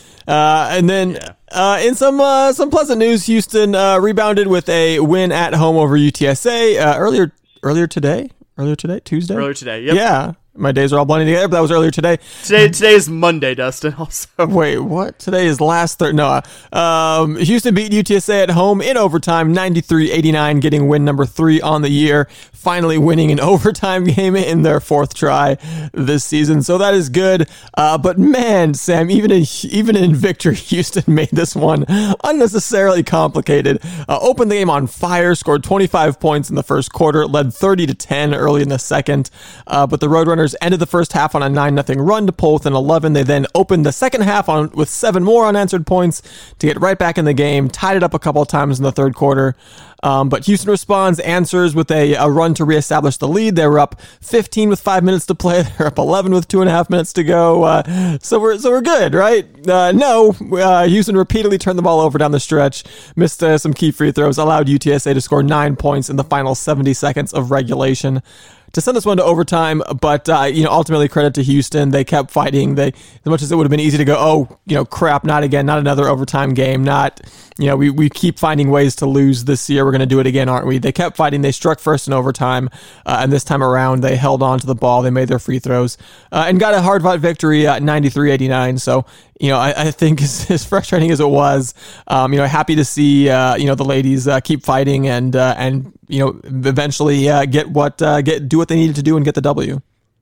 Uh, and then yeah. uh, in some uh, some pleasant news, Houston uh, rebounded with a win at home over U T S A uh, earlier earlier today. Earlier today? Tuesday? Earlier today, yep. Yeah. My days are all blending together, but that was earlier today. Today today is Monday, Dustin, also. Wait, what? Today is last Thursday. No. Um, Houston beat U T S A at home in overtime, ninety-three eighty-nine, getting win number three on the year. Finally winning an overtime game in their fourth try this season. So that is good. Uh, but man, Sam, even in, even in victory, Houston made this one unnecessarily complicated. Uh, opened the game on fire, scored twenty-five points in the first quarter, led thirty to ten early in the second. Uh, but the Roadrunners ended the first half on a nine nothing run to pull within eleven. They then opened the second half on with seven more unanswered points to get right back in the game, tied it up a couple of times in the third quarter. Um, but Houston responds, answers with a, a run to reestablish the lead. They were up fifteen with five minutes to play. They're up eleven with two and a half minutes to go. Uh, so we're so we're good, right? Uh, no, uh, Houston repeatedly turned the ball over down the stretch, missed uh, some key free throws, allowed U T S A to score nine points in the final seventy seconds of regulation to send this one to overtime. But, uh, you know, ultimately credit to Houston. They kept fighting. They, as much as it would have been easy to go, oh, you know, crap, not again, not another overtime game. Not, you know, we, we keep finding ways to lose this year. We're going to do it again, aren't we? They kept fighting. They struck first in overtime. Uh, and this time around, they held on to the ball. They made their free throws uh, and got a hard fought victory at ninety-three eighty-nine. So, you know, I, I think as, as frustrating as it was, um, you know, happy to see, uh, you know, the ladies uh, keep fighting and, uh, and, you know, eventually uh, get what, uh, get, do what they needed to do and get the W.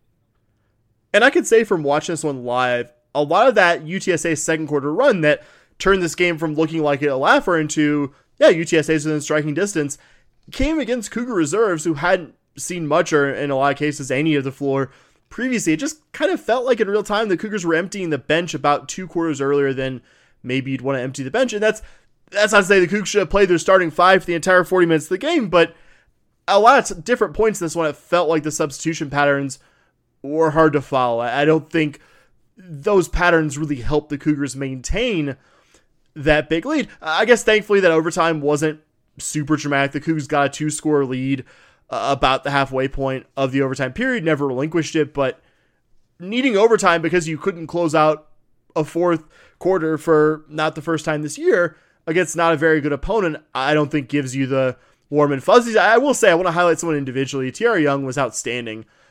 And I could say from watching this one live, a lot of that U T S A second quarter run that turned this game from looking like a laugher into, yeah, U T S A's within striking distance, came against Cougar reserves who hadn't seen much or in a lot of cases any of the floor previously. It just kind of felt like in real time the Cougars were emptying the bench about two quarters earlier than maybe you'd want to empty the bench. And that's that's not to say the Cougs should have played their starting five for the entire forty minutes of the game, but a lot of different points in this one, it felt like the substitution patterns were hard to follow. I don't think those patterns really helped the Cougars maintain that big lead. I guess thankfully that overtime wasn't super dramatic. The Cougs got a two-score lead uh, about the halfway point of the overtime period, never relinquished it, but needing overtime because you couldn't close out a fourth quarter for not the first time this year against not a very good opponent, I don't think gives you the warm and fuzzies. I will say I want to highlight someone individually. Tiara Young was outstanding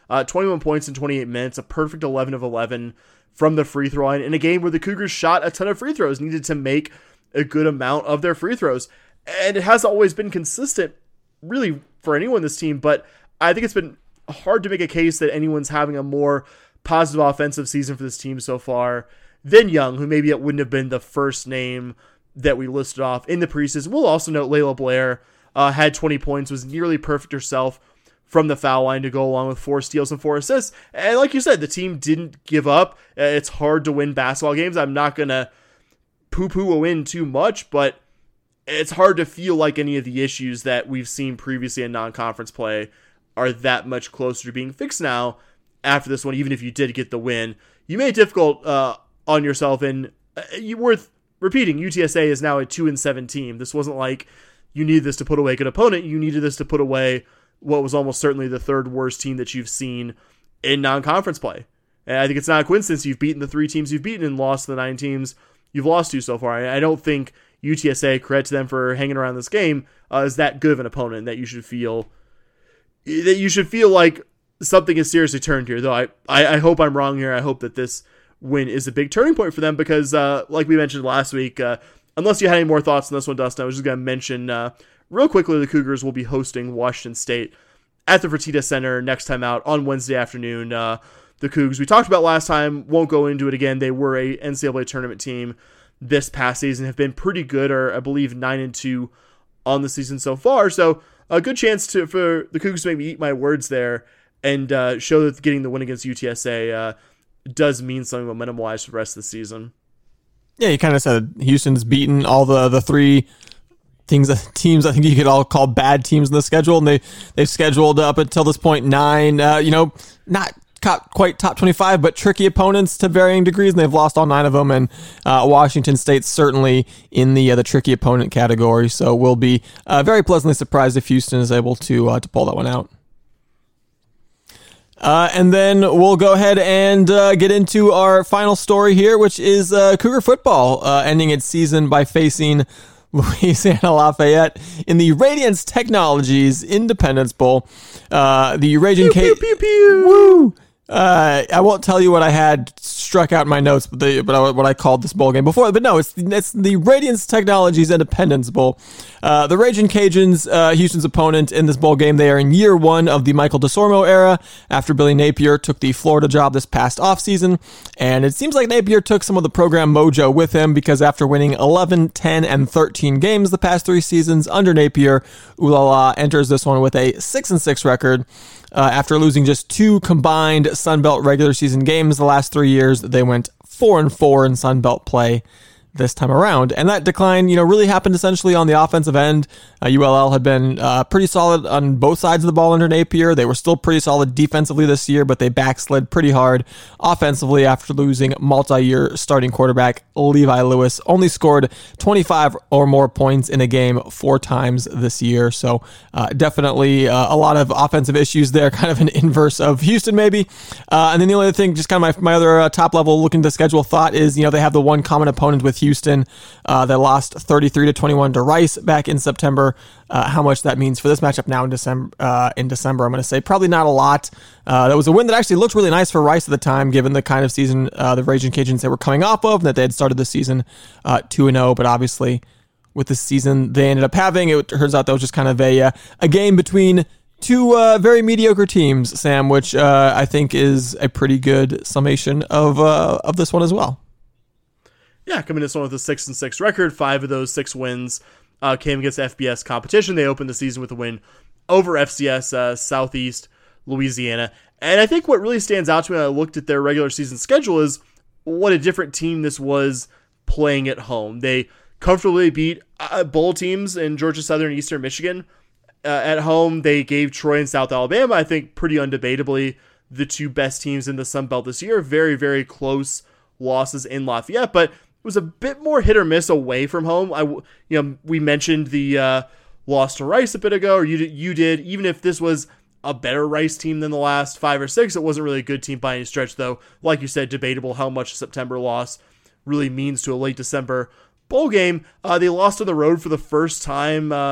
Uh, twenty-one points in twenty-eight minutes, a perfect eleven of eleven from the free throw line in a game where the Cougars shot a ton of free throws, needed to make a good amount of their free throws. And it hasn't always been consistent, really, for anyone on this team, but I think it's been hard to make a case that anyone's having a more positive offensive season for this team so far than Young, who maybe it wouldn't have been the first name that we listed off in the preseason. We'll also note Layla Blair uh, had twenty points, was nearly perfect herself from the foul line to go along with four steals and four assists. And like you said, the team didn't give up. It's hard to win basketball games. I'm not going to poo-poo a win too much, but it's hard to feel like any of the issues that we've seen previously in non-conference play are that much closer to being fixed now after this one, even if you did get the win. You made it difficult uh, on yourself, and uh, you worth repeating, U T S A is now a two and seven team. This wasn't like you needed this to put away a good opponent. You needed this to put away what was almost certainly the third worst team that you've seen in non-conference play. And I think it's not a coincidence you've beaten the three teams you've beaten and lost the nine teams you've lost to so far. I don't think U T S A, credit to them for hanging around this game, uh, is that good of an opponent that you should feel that you should feel like something is seriously turned here. Though I, I, I hope I'm wrong here. I hope that this win is a big turning point for them because, uh, like we mentioned last week, uh, unless you had any more thoughts on this one, Dustin, I was just going to mention uh, real quickly the Cougars will be hosting Washington State at the Fertitta Center next time out on Wednesday afternoon. Uh, the Cougs, we talked about last time, won't go into it again. They were a N C double A tournament team this past season, have been pretty good, or I believe nine and two on the season so far. So a good chance to for the Cougs to maybe eat my words there and uh, show that getting the win against U T S A uh, does mean something momentum-wise for the rest of the season. Yeah, you kind of said Houston's beaten all the, the three things, teams I think you could all call bad teams in the schedule, and they, they've scheduled up until this point nine, uh, you know, not quite top twenty-five, but tricky opponents to varying degrees, and they've lost all nine of them, and uh, Washington State's certainly in the uh, the tricky opponent category, so we'll be uh, very pleasantly surprised if Houston is able to uh, to pull that one out. Uh, and then we'll go ahead and uh, get into our final story here, which is uh, Cougar football uh, ending its season by facing Louisiana Lafayette in the Radiance Technologies Independence Bowl. Uh, the Raging K. Woo! Uh, I won't tell you what I had struck out in my notes, but, the, but I, what I called this bowl game before. But no, it's it's the Radiance Technologies Independence Bowl. Uh, the Raging Cajuns, uh, Houston's opponent in this bowl game, they are in year one of the Michael DeSormo era after Billy Napier took the Florida job this past offseason. And it seems like Napier took some of the program mojo with him because after winning eleven, ten, and thirteen games the past three seasons under Napier, Ulala enters this one with a six and six record. Uh, after losing just two combined Sun Belt regular season games the last three years, they went four and four in Sun Belt play this time around. And that decline, you know, really happened essentially on the offensive end. Uh, U L L had been uh, pretty solid on both sides of the ball under Napier. They were still pretty solid defensively this year, but they backslid pretty hard offensively after losing multi-year starting quarterback Levi Lewis. Only scored twenty-five or more points in a game four times this year. So uh, definitely uh, a lot of offensive issues there, kind of an inverse of Houston maybe. Uh, and then the only other thing, just kind of my, my other uh, top level looking to schedule thought is, you know, they have the one common opponent with Houston. Uh, they lost thirty-three to twenty-one to Rice back in September. Uh, how much that means for this matchup now in December, uh, in December, I'm going to say probably not a lot. Uh, that was a win that actually looked really nice for Rice at the time, given the kind of season uh, the Raging Cajuns they were coming off of, and that they had started the season uh, two and oh, but obviously with the season they ended up having, it turns out that was just kind of a, uh, a game between two uh, very mediocre teams, Sam, which uh, I think is a pretty good summation of uh, of this one as well. Yeah, coming to this one with a six and six record, five of those six wins uh, came against F B S competition. They opened the season with a win over F C S uh, Southeast Louisiana. And I think what really stands out to me when I looked at their regular season schedule is what a different team this was playing at home. They comfortably beat uh, bowl teams in Georgia Southern and Eastern Michigan. Uh, at home, they gave Troy and South Alabama, I think, pretty undebatably the two best teams in the Sun Belt this year. Very, very close losses in Lafayette, but it was a bit more hit or miss away from home. I, you know, we mentioned the uh, loss to Rice a bit ago, or you did, you did. Even if this was a better Rice team than the last five or six, it wasn't really a good team by any stretch, though. Like you said, debatable how much a September loss really means to a late December bowl game. Uh, they lost on the road for the first time uh,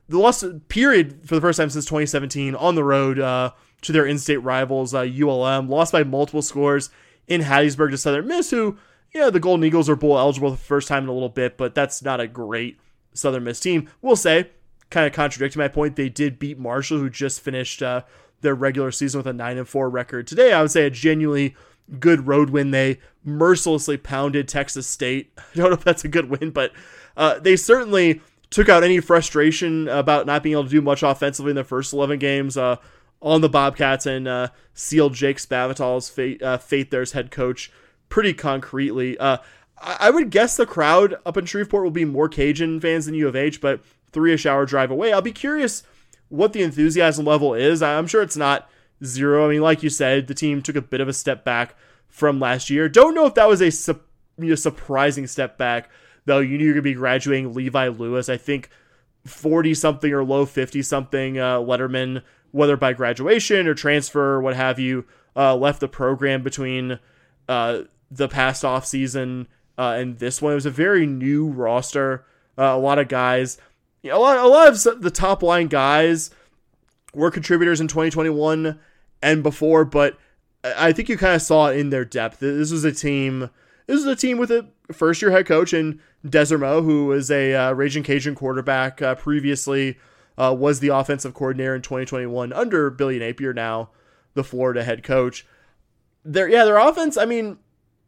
the lost period for the first time since twenty seventeen on the road uh, to their in-state rivals, uh, U L M. Lost by multiple scores in Hattiesburg to Southern Miss, who, yeah, the Golden Eagles are bowl eligible the first time in a little bit, but that's not a great Southern Miss team. We'll say, kind of contradicting my point, they did beat Marshall, who just finished uh, their regular season with a nine and four record. Today, I would say a genuinely good road win. They mercilessly pounded Texas State. I don't know if that's a good win, but uh, they certainly took out any frustration about not being able to do much offensively in their first eleven games uh, on the Bobcats, and uh, sealed Jake Spavital's fate, uh, fate there as head coach pretty concretely. Uh, I-, I would guess the crowd up in Shreveport will be more Cajun fans than U of H, but three-ish hour drive away. I'll be curious what the enthusiasm level is. I'm sure it's not zero. I mean, like you said, the team took a bit of a step back from last year. Don't know if that was a su- you know, surprising step back, though. You knew you were going to be graduating Levi Lewis. I think forty-something or low fifty-something uh, letterman, whether by graduation or transfer or what have you, uh, left the program between uh, the past offseason uh, and this one. It was a very new roster. Uh, a lot of guys, you know, a lot, a lot of the top line guys were contributors in twenty twenty-one and before, but I think you kind of saw it in their depth. This was a team, this was a team with a first year head coach in Desormeaux, who was a uh, Raging Cajun quarterback, uh, previously uh, was the offensive coordinator in twenty twenty-one under Billy Napier, now the Florida head coach. Their, yeah, their offense, I mean,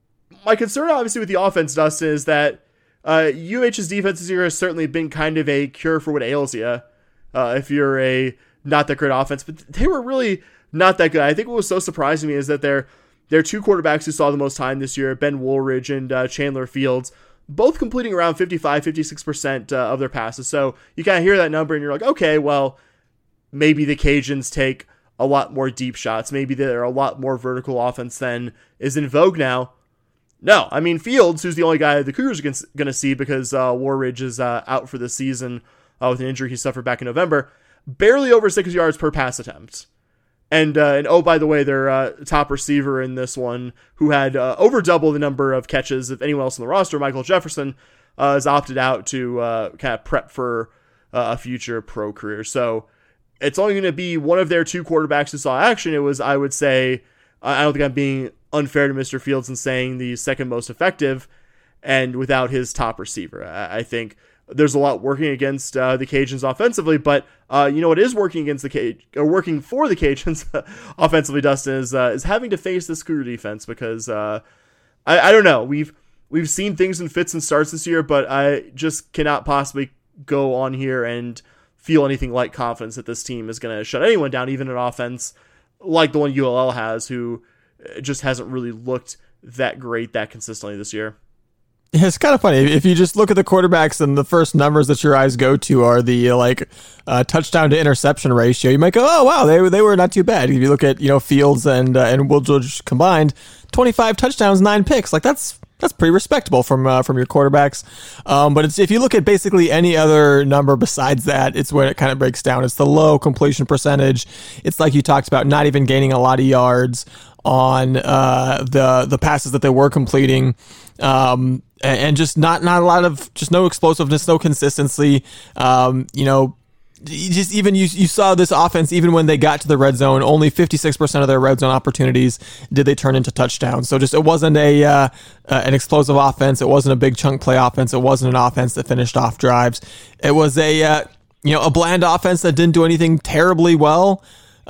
my concern obviously with the offense, Dustin, is that uh, U H's defense this year has certainly been kind of a cure for what ails you uh, if you're a not that great offense, but they were really not that good. I think what was so surprising to me is that their their two quarterbacks who saw the most time this year, Ben Woolridge and uh, Chandler Fields, both completing around fifty-five, fifty-six percent uh, of their passes. So you kind of hear that number and you're like, okay, well, maybe the Cajuns take a lot more deep shots. Maybe they're a lot more vertical offense than is in vogue now. No, I mean, Fields, who's the only guy the Cougars are going to see because uh, Woolridge is uh, out for the season uh, with an injury he suffered back in November, barely over six yards per pass attempt. And, uh, and oh, by the way, their uh, top receiver in this one, who had uh, over double the number of catches of anyone else on the roster, Michael Jefferson, uh, has opted out to uh, kind of prep for uh, a future pro career. So it's only going to be one of their two quarterbacks who saw action. It was, I would say, I don't think I'm being unfair to Mister Fields in saying the second most effective, and without his top receiver. I, I think there's a lot working against uh, the Cajuns offensively, but uh, you know what is working against the Caj- or working for the Cajuns offensively, Dustin, is uh, is having to face this Cougar defense because uh, I, I don't know. We've we've seen things in fits and starts this year, but I just cannot possibly go on here and feel anything like confidence that this team is going to shut anyone down, even an offense like the one U L L has, who just hasn't really looked that great that consistently this year. Yeah, it's kind of funny. If you just look at the quarterbacks and the first numbers that your eyes go to are the like uh, touchdown to interception ratio, you might go, oh, wow, they, they were not too bad. If you look at, you know, Fields and uh, and Woolridge combined, twenty-five touchdowns, nine picks. Like that's that's pretty respectable from uh, from your quarterbacks. Um, but it's, if you look at basically any other number besides that, it's when it kind of breaks down. It's the low completion percentage. It's like you talked about, not even gaining a lot of yards on uh, the the passes that they were completing. Um, and just not, not a lot of, just no explosiveness, no consistency. Um, you know, just even you, you saw this offense, even when they got to the red zone, only fifty-six percent of their red zone opportunities did they turn into touchdowns. So just, it wasn't a, uh, uh, an explosive offense. It wasn't a big chunk play offense. It wasn't an offense that finished off drives. It was a, uh, you know, a bland offense that didn't do anything terribly well.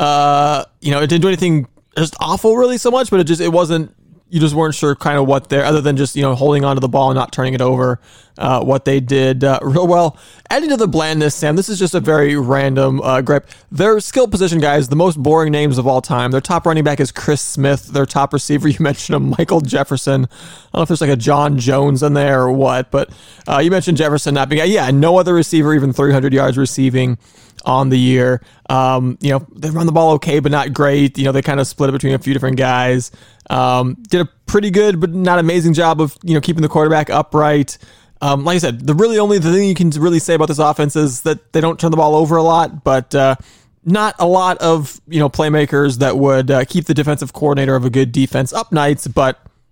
Uh, you know, it didn't do anything just awful really so much, but it just, it wasn't, you just weren't sure kind of what they're, other than just, you know, holding onto the ball and not turning it over, uh, what they did uh, real well. Adding to the blandness, Sam, this is just a very random uh, grip. Their skill position guys, the most boring names of all time. Their top running back is Chris Smith. Their top receiver, you mentioned him, Michael Jefferson. I don't know if there's like a John Jones in there or what, but uh, you mentioned Jefferson not being, yeah, no other receiver, even three hundred yards receiving on the year. Um, you know, they run the ball okay, but not great. You know, they kind of split it between a few different guys. Um, did a pretty good, but not amazing job of, you know, keeping the quarterback upright. Um, like I said, the really only the thing you can really say about this offense is that they don't turn the ball over a lot, but uh, not a lot of, you know, playmakers that would uh, keep the defensive coordinator of a good defense up nights, but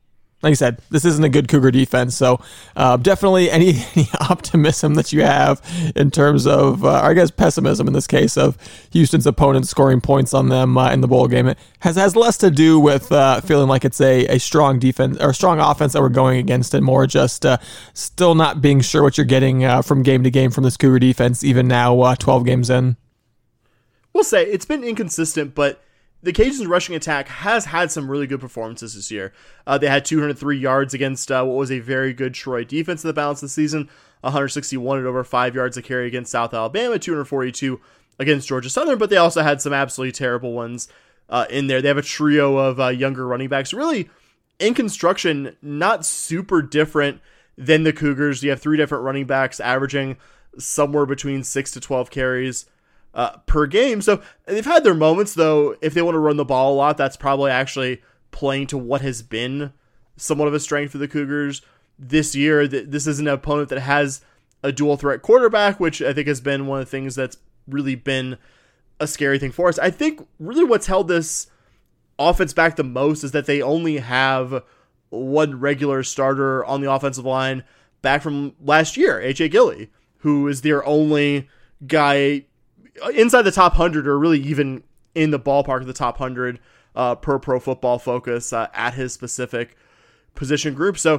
like I said, this isn't a good Cougar defense. So uh, definitely any, any optimism that you have in terms of, uh, or I guess pessimism in this case, of Houston's opponents scoring points on them uh, in the bowl game, it has has less to do with uh, feeling like it's a, a strong defense or strong offense that we're going against, and more just uh, still not being sure what you're getting uh, from game to game from this Cougar defense, even now uh, twelve games in. We'll say it's been inconsistent, but the Cajuns' rushing attack has had some really good performances this year. Uh, they had two hundred three yards against uh, what was a very good Troy defense in the balance of the season, one hundred sixty-one at over five yards a carry against South Alabama, two hundred forty-two against Georgia Southern, but they also had some absolutely terrible ones uh, in there. They have a trio of uh, younger running backs. Really, in construction, not super different than the Cougars. You have three different running backs averaging somewhere between six to twelve carries Uh, per game. So they've had their moments, though. If they want to run the ball a lot, that's probably actually playing to what has been somewhat of a strength for the Cougars this year. This is an opponent that has a dual threat quarterback, which I think has been one of the things that's really been a scary thing for us. I think really what's held this offense back the most is that they only have one regular starter on the offensive line back from last year, A J Gilly, who is their only guy inside the top one hundred, or really even in the ballpark of the top one hundred uh, per Pro Football Focus uh, at his specific position group. So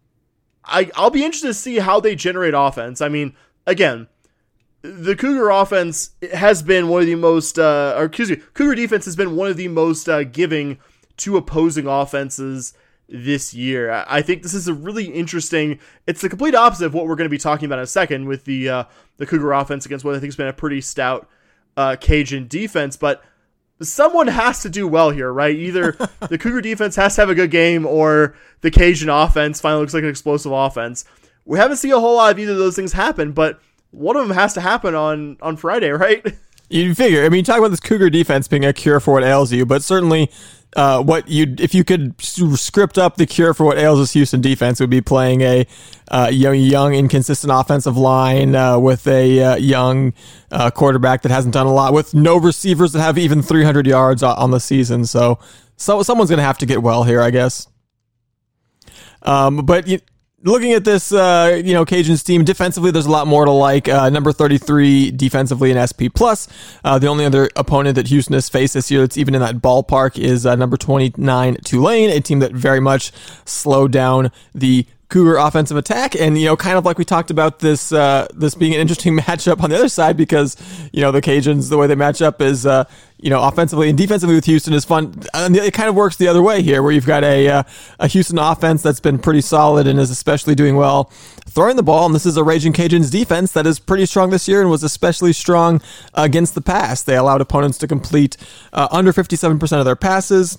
I, I'll be interested to see how they generate offense. I mean, again, the Cougar offense has been one of the most, uh, or excuse me, Cougar defense has been one of the most uh, giving to opposing offenses this year. I think this is a really interesting, it's the complete opposite of what we're going to be talking about in a second with the uh, the Cougar offense against what I think has been a pretty stout uh, Cajun defense, but someone has to do well here, right? Either the Cougar defense has to have a good game, or the Cajun offense finally looks like an explosive offense. We haven't seen a whole lot of either of those things happen, but one of them has to happen on, on Friday, right? You figure, I mean, talk about this Cougar defense being a cure for what ails you, but certainly Uh, what you if you could script up the cure for what ails this Houston defense, would be playing a uh, young, young, inconsistent offensive line uh, with a uh, young uh, quarterback that hasn't done a lot, with no receivers that have even three hundred yards on the season. So, so someone's going to have to get well here, I guess. Um, but you, looking at this, uh, you know, Cajuns team defensively, there's a lot more to like. Uh, number thirty-three defensively in S P plus. Uh, the only other opponent that Houston has faced this year that's even in that ballpark is uh, number twenty-nine Tulane, a team that very much slowed down the Cougar offensive attack. And, you know, kind of like we talked about this, uh, this being an interesting matchup on the other side, because, you know, the Cajuns, the way they match up is, uh, you know, offensively and defensively with Houston is fun. And it kind of works the other way here, where you've got a, uh, a Houston offense that's been pretty solid and is especially doing well throwing the ball. And this is a Raging Cajuns defense that is pretty strong this year and was especially strong against the pass. They allowed opponents to complete uh, under fifty-seven percent of their passes,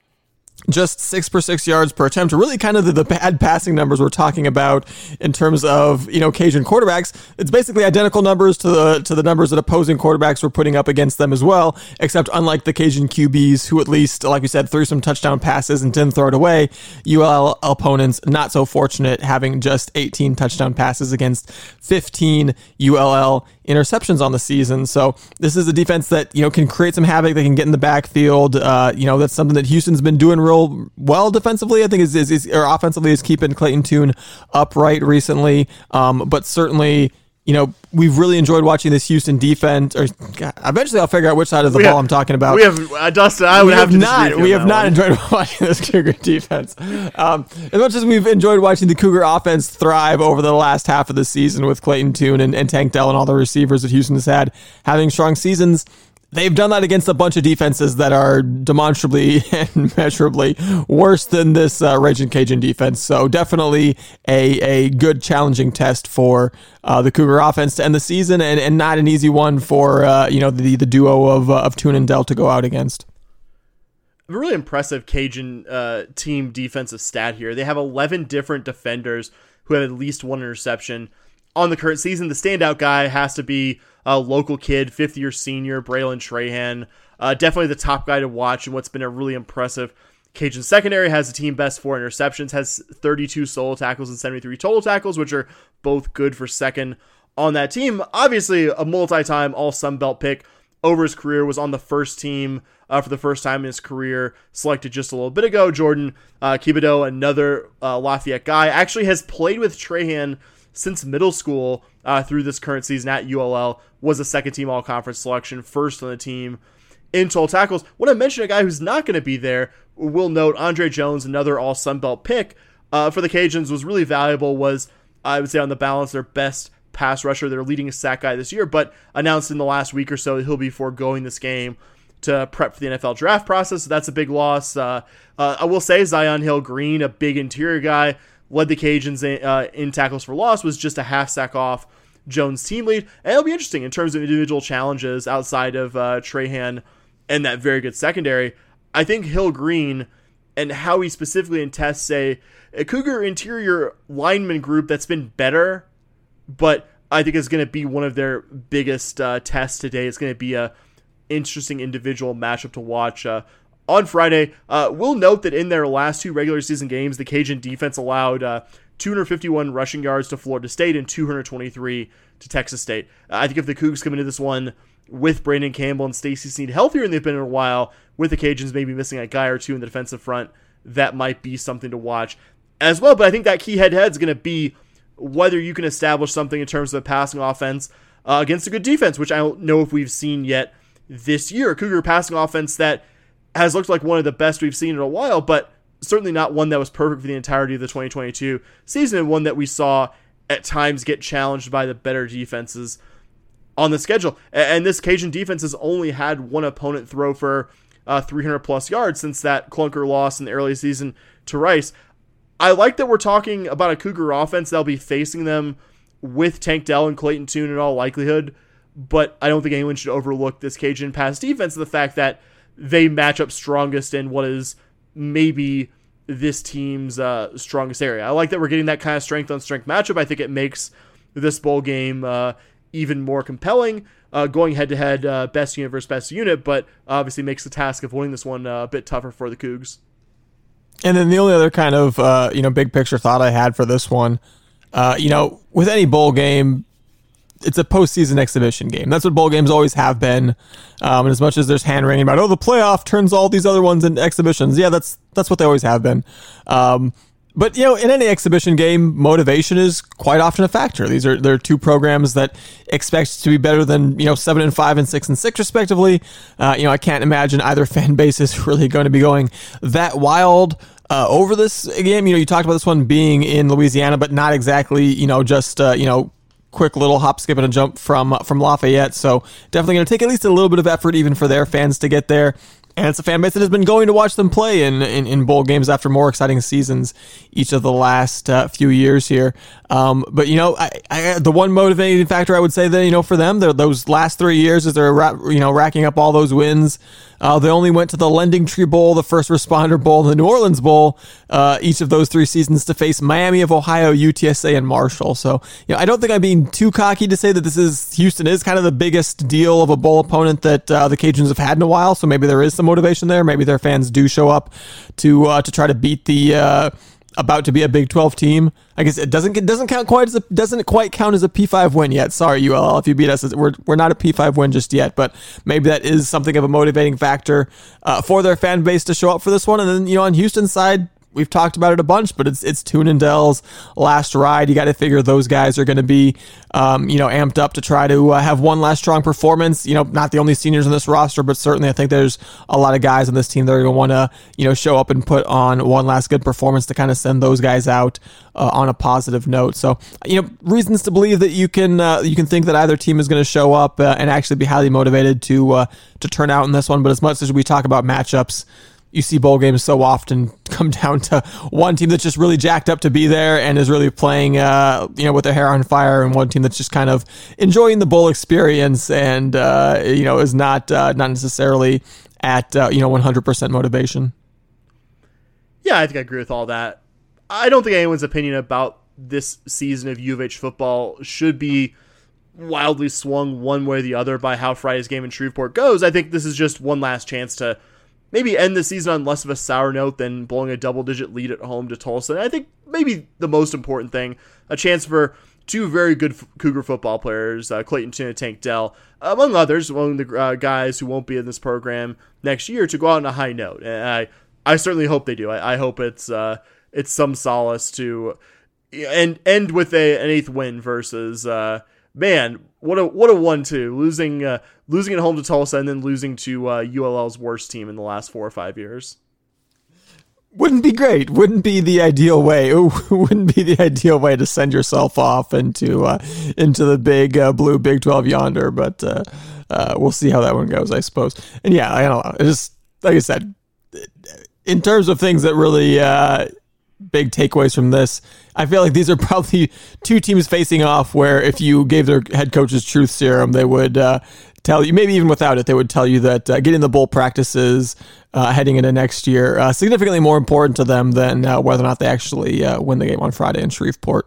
just six per six yards per attempt. Really kind of the, the bad passing numbers we're talking about in terms of, you know, Cajun quarterbacks. It's basically identical numbers to the to the numbers that opposing quarterbacks were putting up against them as well, except unlike the Cajun Q Bs, who at least, like we said, threw some touchdown passes and didn't throw it away, U L L opponents not so fortunate, having just eighteen touchdown passes against fifteen U L L interceptions on the season. So this is a defense that, you know, can create some havoc. They can get in the backfield. Uh, you know, that's something that Houston's been doing real well defensively, I think, is, is, is or offensively, is keeping Clayton Tune upright recently. Um, but certainly, you know, we've really enjoyed watching this Houston defense. Or God, eventually, I'll figure out which side of the we ball have, I'm talking about. We have uh, Dustin. I would we have, have to not. We have not one. enjoyed watching this Cougar defense. Um, as much as we've enjoyed watching the Cougar offense thrive over the last half of the season with Clayton Tune and, and Tank Dell and all the receivers that Houston has had having strong seasons, they've done that against a bunch of defenses that are demonstrably and measurably worse than this uh, Raging Cajun defense. So definitely a, a good challenging test for uh, the Cougar offense to end the season, and, and not an easy one for uh, you know the the duo of uh, of Tune and Dell to go out against. A really impressive Cajun uh, team defensive stat here. They have eleven different defenders who have at least one interception on the current season. The standout guy has to be a local kid, fifth-year senior, Braylon Trahan. Uh, definitely the top guy to watch, and what's been a really impressive Cajun secondary. Has the team best four interceptions, has thirty-two solo tackles and seventy-three total tackles, which are both good for second on that team. Obviously, a multi-time All Sun Belt pick. over his career, was on the first team uh, for the first time in his career, selected just a little bit ago. Jordan uh, Thibodeau, another uh, Lafayette guy, actually has played with Trahan since middle school uh, through this current season at U L L, was a second team all-conference selection, first on the team in total tackles. When I mention a guy who's not going to be there, we'll note Andre Jones, another all-Sun Belt pick uh, for the Cajuns, was really valuable, was, I would say, on the balance, their best pass rusher, their leading sack guy this year, but announced in the last week or so that he'll be foregoing this game to prep for the N F L draft process. So that's a big loss. Uh, uh, I will say Zion Hill-Green, a big interior guy, led the Cajuns in, uh, in tackles for loss, was just a half sack off Jones' team lead. And it'll be interesting in terms of individual challenges outside of uh, Trahan and that very good secondary. I think Hill-Green and how he specifically in tests say a Cougar interior lineman group that's been better, but I think is going to be one of their biggest uh, tests today. It's going to be a interesting individual matchup to watch uh, on Friday. Uh, we'll note that in their last two regular season games, the Cajun defense allowed uh, two hundred fifty-one rushing yards to Florida State and two hundred twenty-three to Texas State. Uh, I think if the Cougs come into this one with Brandon Campbell and Stacey Sneed healthier than they've been in a while, with the Cajuns maybe missing a guy or two in the defensive front, that might be something to watch as well. But I think that key head-to-head is going to be whether you can establish something in terms of a passing offense uh, against a good defense, which I don't know if we've seen yet this year. A Cougar passing offense that has looked like one of the best we've seen in a while, but certainly not one that was perfect for the entirety of the twenty twenty-two season, and one that we saw at times get challenged by the better defenses on the schedule. And this Cajun defense has only had one opponent throw for uh, three hundred plus yards since that clunker loss in the early season to Rice. I like that we're talking about a Cougar offense that'll be facing them with Tank Dell and Clayton Tune in all likelihood, but I don't think anyone should overlook this Cajun pass defense and the fact that they match up strongest in what is maybe this team's uh, strongest area. I like that we're getting that kind of strength on strength matchup. I think it makes this bowl game uh, even more compelling, uh, going head to head, uh, best unit versus best unit, but obviously makes the task of winning this one uh, a bit tougher for the Cougs. And then the only other kind of, uh, you know, big picture thought I had for this one, uh, you know, with any bowl game, it's a postseason exhibition game. That's what bowl games always have been. Um, and as much as there's hand wringing about, oh, the playoff turns all these other ones into exhibitions. Yeah, that's that's what they always have been. Um, but, you know, in any exhibition game, motivation is quite often a factor. These are there are two programs that expect to be better than, you know, seven and five and six and six respectively. Uh, you know, I can't imagine either fan base is really going to be going that wild uh, over this game. You know, you talked about this one being in Louisiana, but not exactly, you know, just, uh, you know, quick little hop, skip, and a jump from from Lafayette. So definitely going to take at least a little bit of effort even for their fans to get there. And it's a fan base that has been going to watch them play in, in, in bowl games after more exciting seasons each of the last uh, few years here. Um, but, you know, I, I, the one motivating factor I would say that, you know, for them, those last three years as they're, ra- you know, racking up all those wins, uh, they only went to the Lending Tree Bowl, the First Responder Bowl, and the New Orleans Bowl, uh, each of those three seasons to face Miami of Ohio, U T S A, and Marshall. So, you know, I don't think I'm being too cocky to say that this is, Houston is kind of the biggest deal of a bowl opponent that uh, the Cajuns have had in a while. So maybe there is some motivation there. Maybe their fans do show up to uh, to try to beat the uh, about to be a Big twelve team. I guess it doesn't it doesn't count quite as a doesn't quite count as a P five win yet. Sorry, U L L, if you beat us, we're we're not a P five win just yet. But maybe that is something of a motivating factor uh, for their fan base to show up for this one. And then, you know, on Houston's side, we've talked about it a bunch, but it's it's Tune and Dell's last ride. You got to figure those guys are going to be, um, you know, amped up to try to uh, have one last strong performance. You know, not the only seniors on this roster, but certainly I think there's a lot of guys on this team that are going to want to, you know, show up and put on one last good performance to kind of send those guys out uh, on a positive note. So, you know, reasons to believe that you can uh, you can think that either team is going to show up uh, and actually be highly motivated to uh, to turn out in this one. But as much as we talk about matchups, you see bowl games so often come down to one team that's just really jacked up to be there and is really playing, uh, you know, with their hair on fire, and one team that's just kind of enjoying the bowl experience and, uh, you know, is not uh, not necessarily at, uh, you know, one hundred percent motivation. Yeah, I think I agree with all that. I don't think anyone's opinion about this season of U of H football should be wildly swung one way or the other by how Friday's game in Shreveport goes. I think this is just one last chance to maybe end the season on less of a sour note than blowing a double-digit lead at home to Tulsa. And I think maybe the most important thing, a chance for two very good f- Cougar football players, uh, Clayton Tune and Tank Dell, among others, among the uh, guys who won't be in this program next year, to go out on a high note. And I, I certainly hope they do. I, I hope it's uh, it's some solace to end end with a an eighth win versus uh, man, what a what a one two losing uh, losing at home to Tulsa and then losing to uh, U L L's worst team in the last four or five years. Wouldn't be great. Wouldn't be the ideal way. Ooh, wouldn't be the ideal way to send yourself off into uh, into the big uh, blue Big twelve yonder. But uh, uh, we'll see how that one goes, I suppose. And yeah, I don't know. It's just like I said, in terms of things that really uh, big takeaways from this, I feel like these are probably two teams facing off where if you gave their head coaches truth serum, they would uh, tell you, maybe even without it, they would tell you that uh, getting the bowl practices uh, heading into next year uh, significantly more important to them than uh, whether or not they actually uh, win the game on Friday in Shreveport.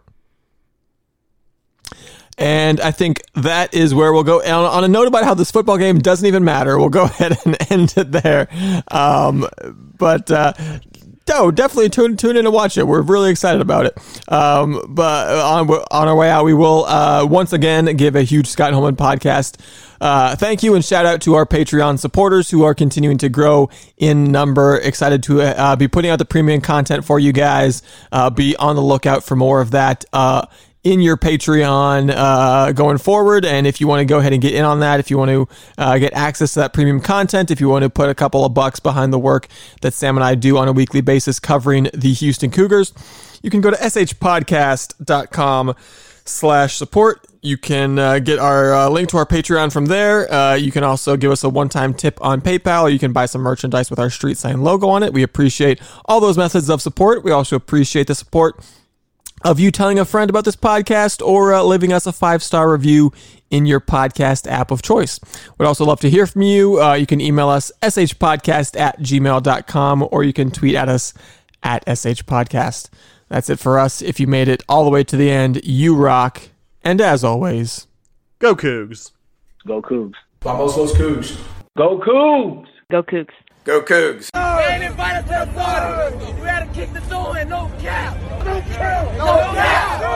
And I think that is where we'll go. And on a note about how this football game doesn't even matter, we'll go ahead and end it there. Um, but uh, no, definitely tune tune in and watch it. We're really excited about it. Um, but on on our way out, we will uh, once again give a huge Scott Holman podcast Uh, thank you and shout out to our Patreon supporters who are continuing to grow in number. Excited to uh, be putting out the premium content for you guys. Uh, be on the lookout for more of that uh, in your Patreon uh, going forward. And if you want to go ahead and get in on that, if you want to uh, get access to that premium content, if you want to put a couple of bucks behind the work that Sam and I do on a weekly basis covering the Houston Cougars, you can go to shpodcast.com slash support. You can uh, get our uh, link to our Patreon from there. Uh, you can also give us a one-time tip on PayPal, or you can buy some merchandise with our street sign logo on it. We appreciate all those methods of support. We also appreciate the support of you telling a friend about this podcast or uh, leaving us a five-star review in your podcast app of choice. We'd also love to hear from you. Uh, you can email us shpodcast at gmail dot com, or you can tweet at us at shpodcast. That's it for us. If you made it all the way to the end, you rock. And as always, go Cougs. Go Cougs. Vamos los Cougs. Go Cougs. Go Cougs. Go Cougs. We ain't invited to the party. We had to kick the door in. No cap. No cap. No cap.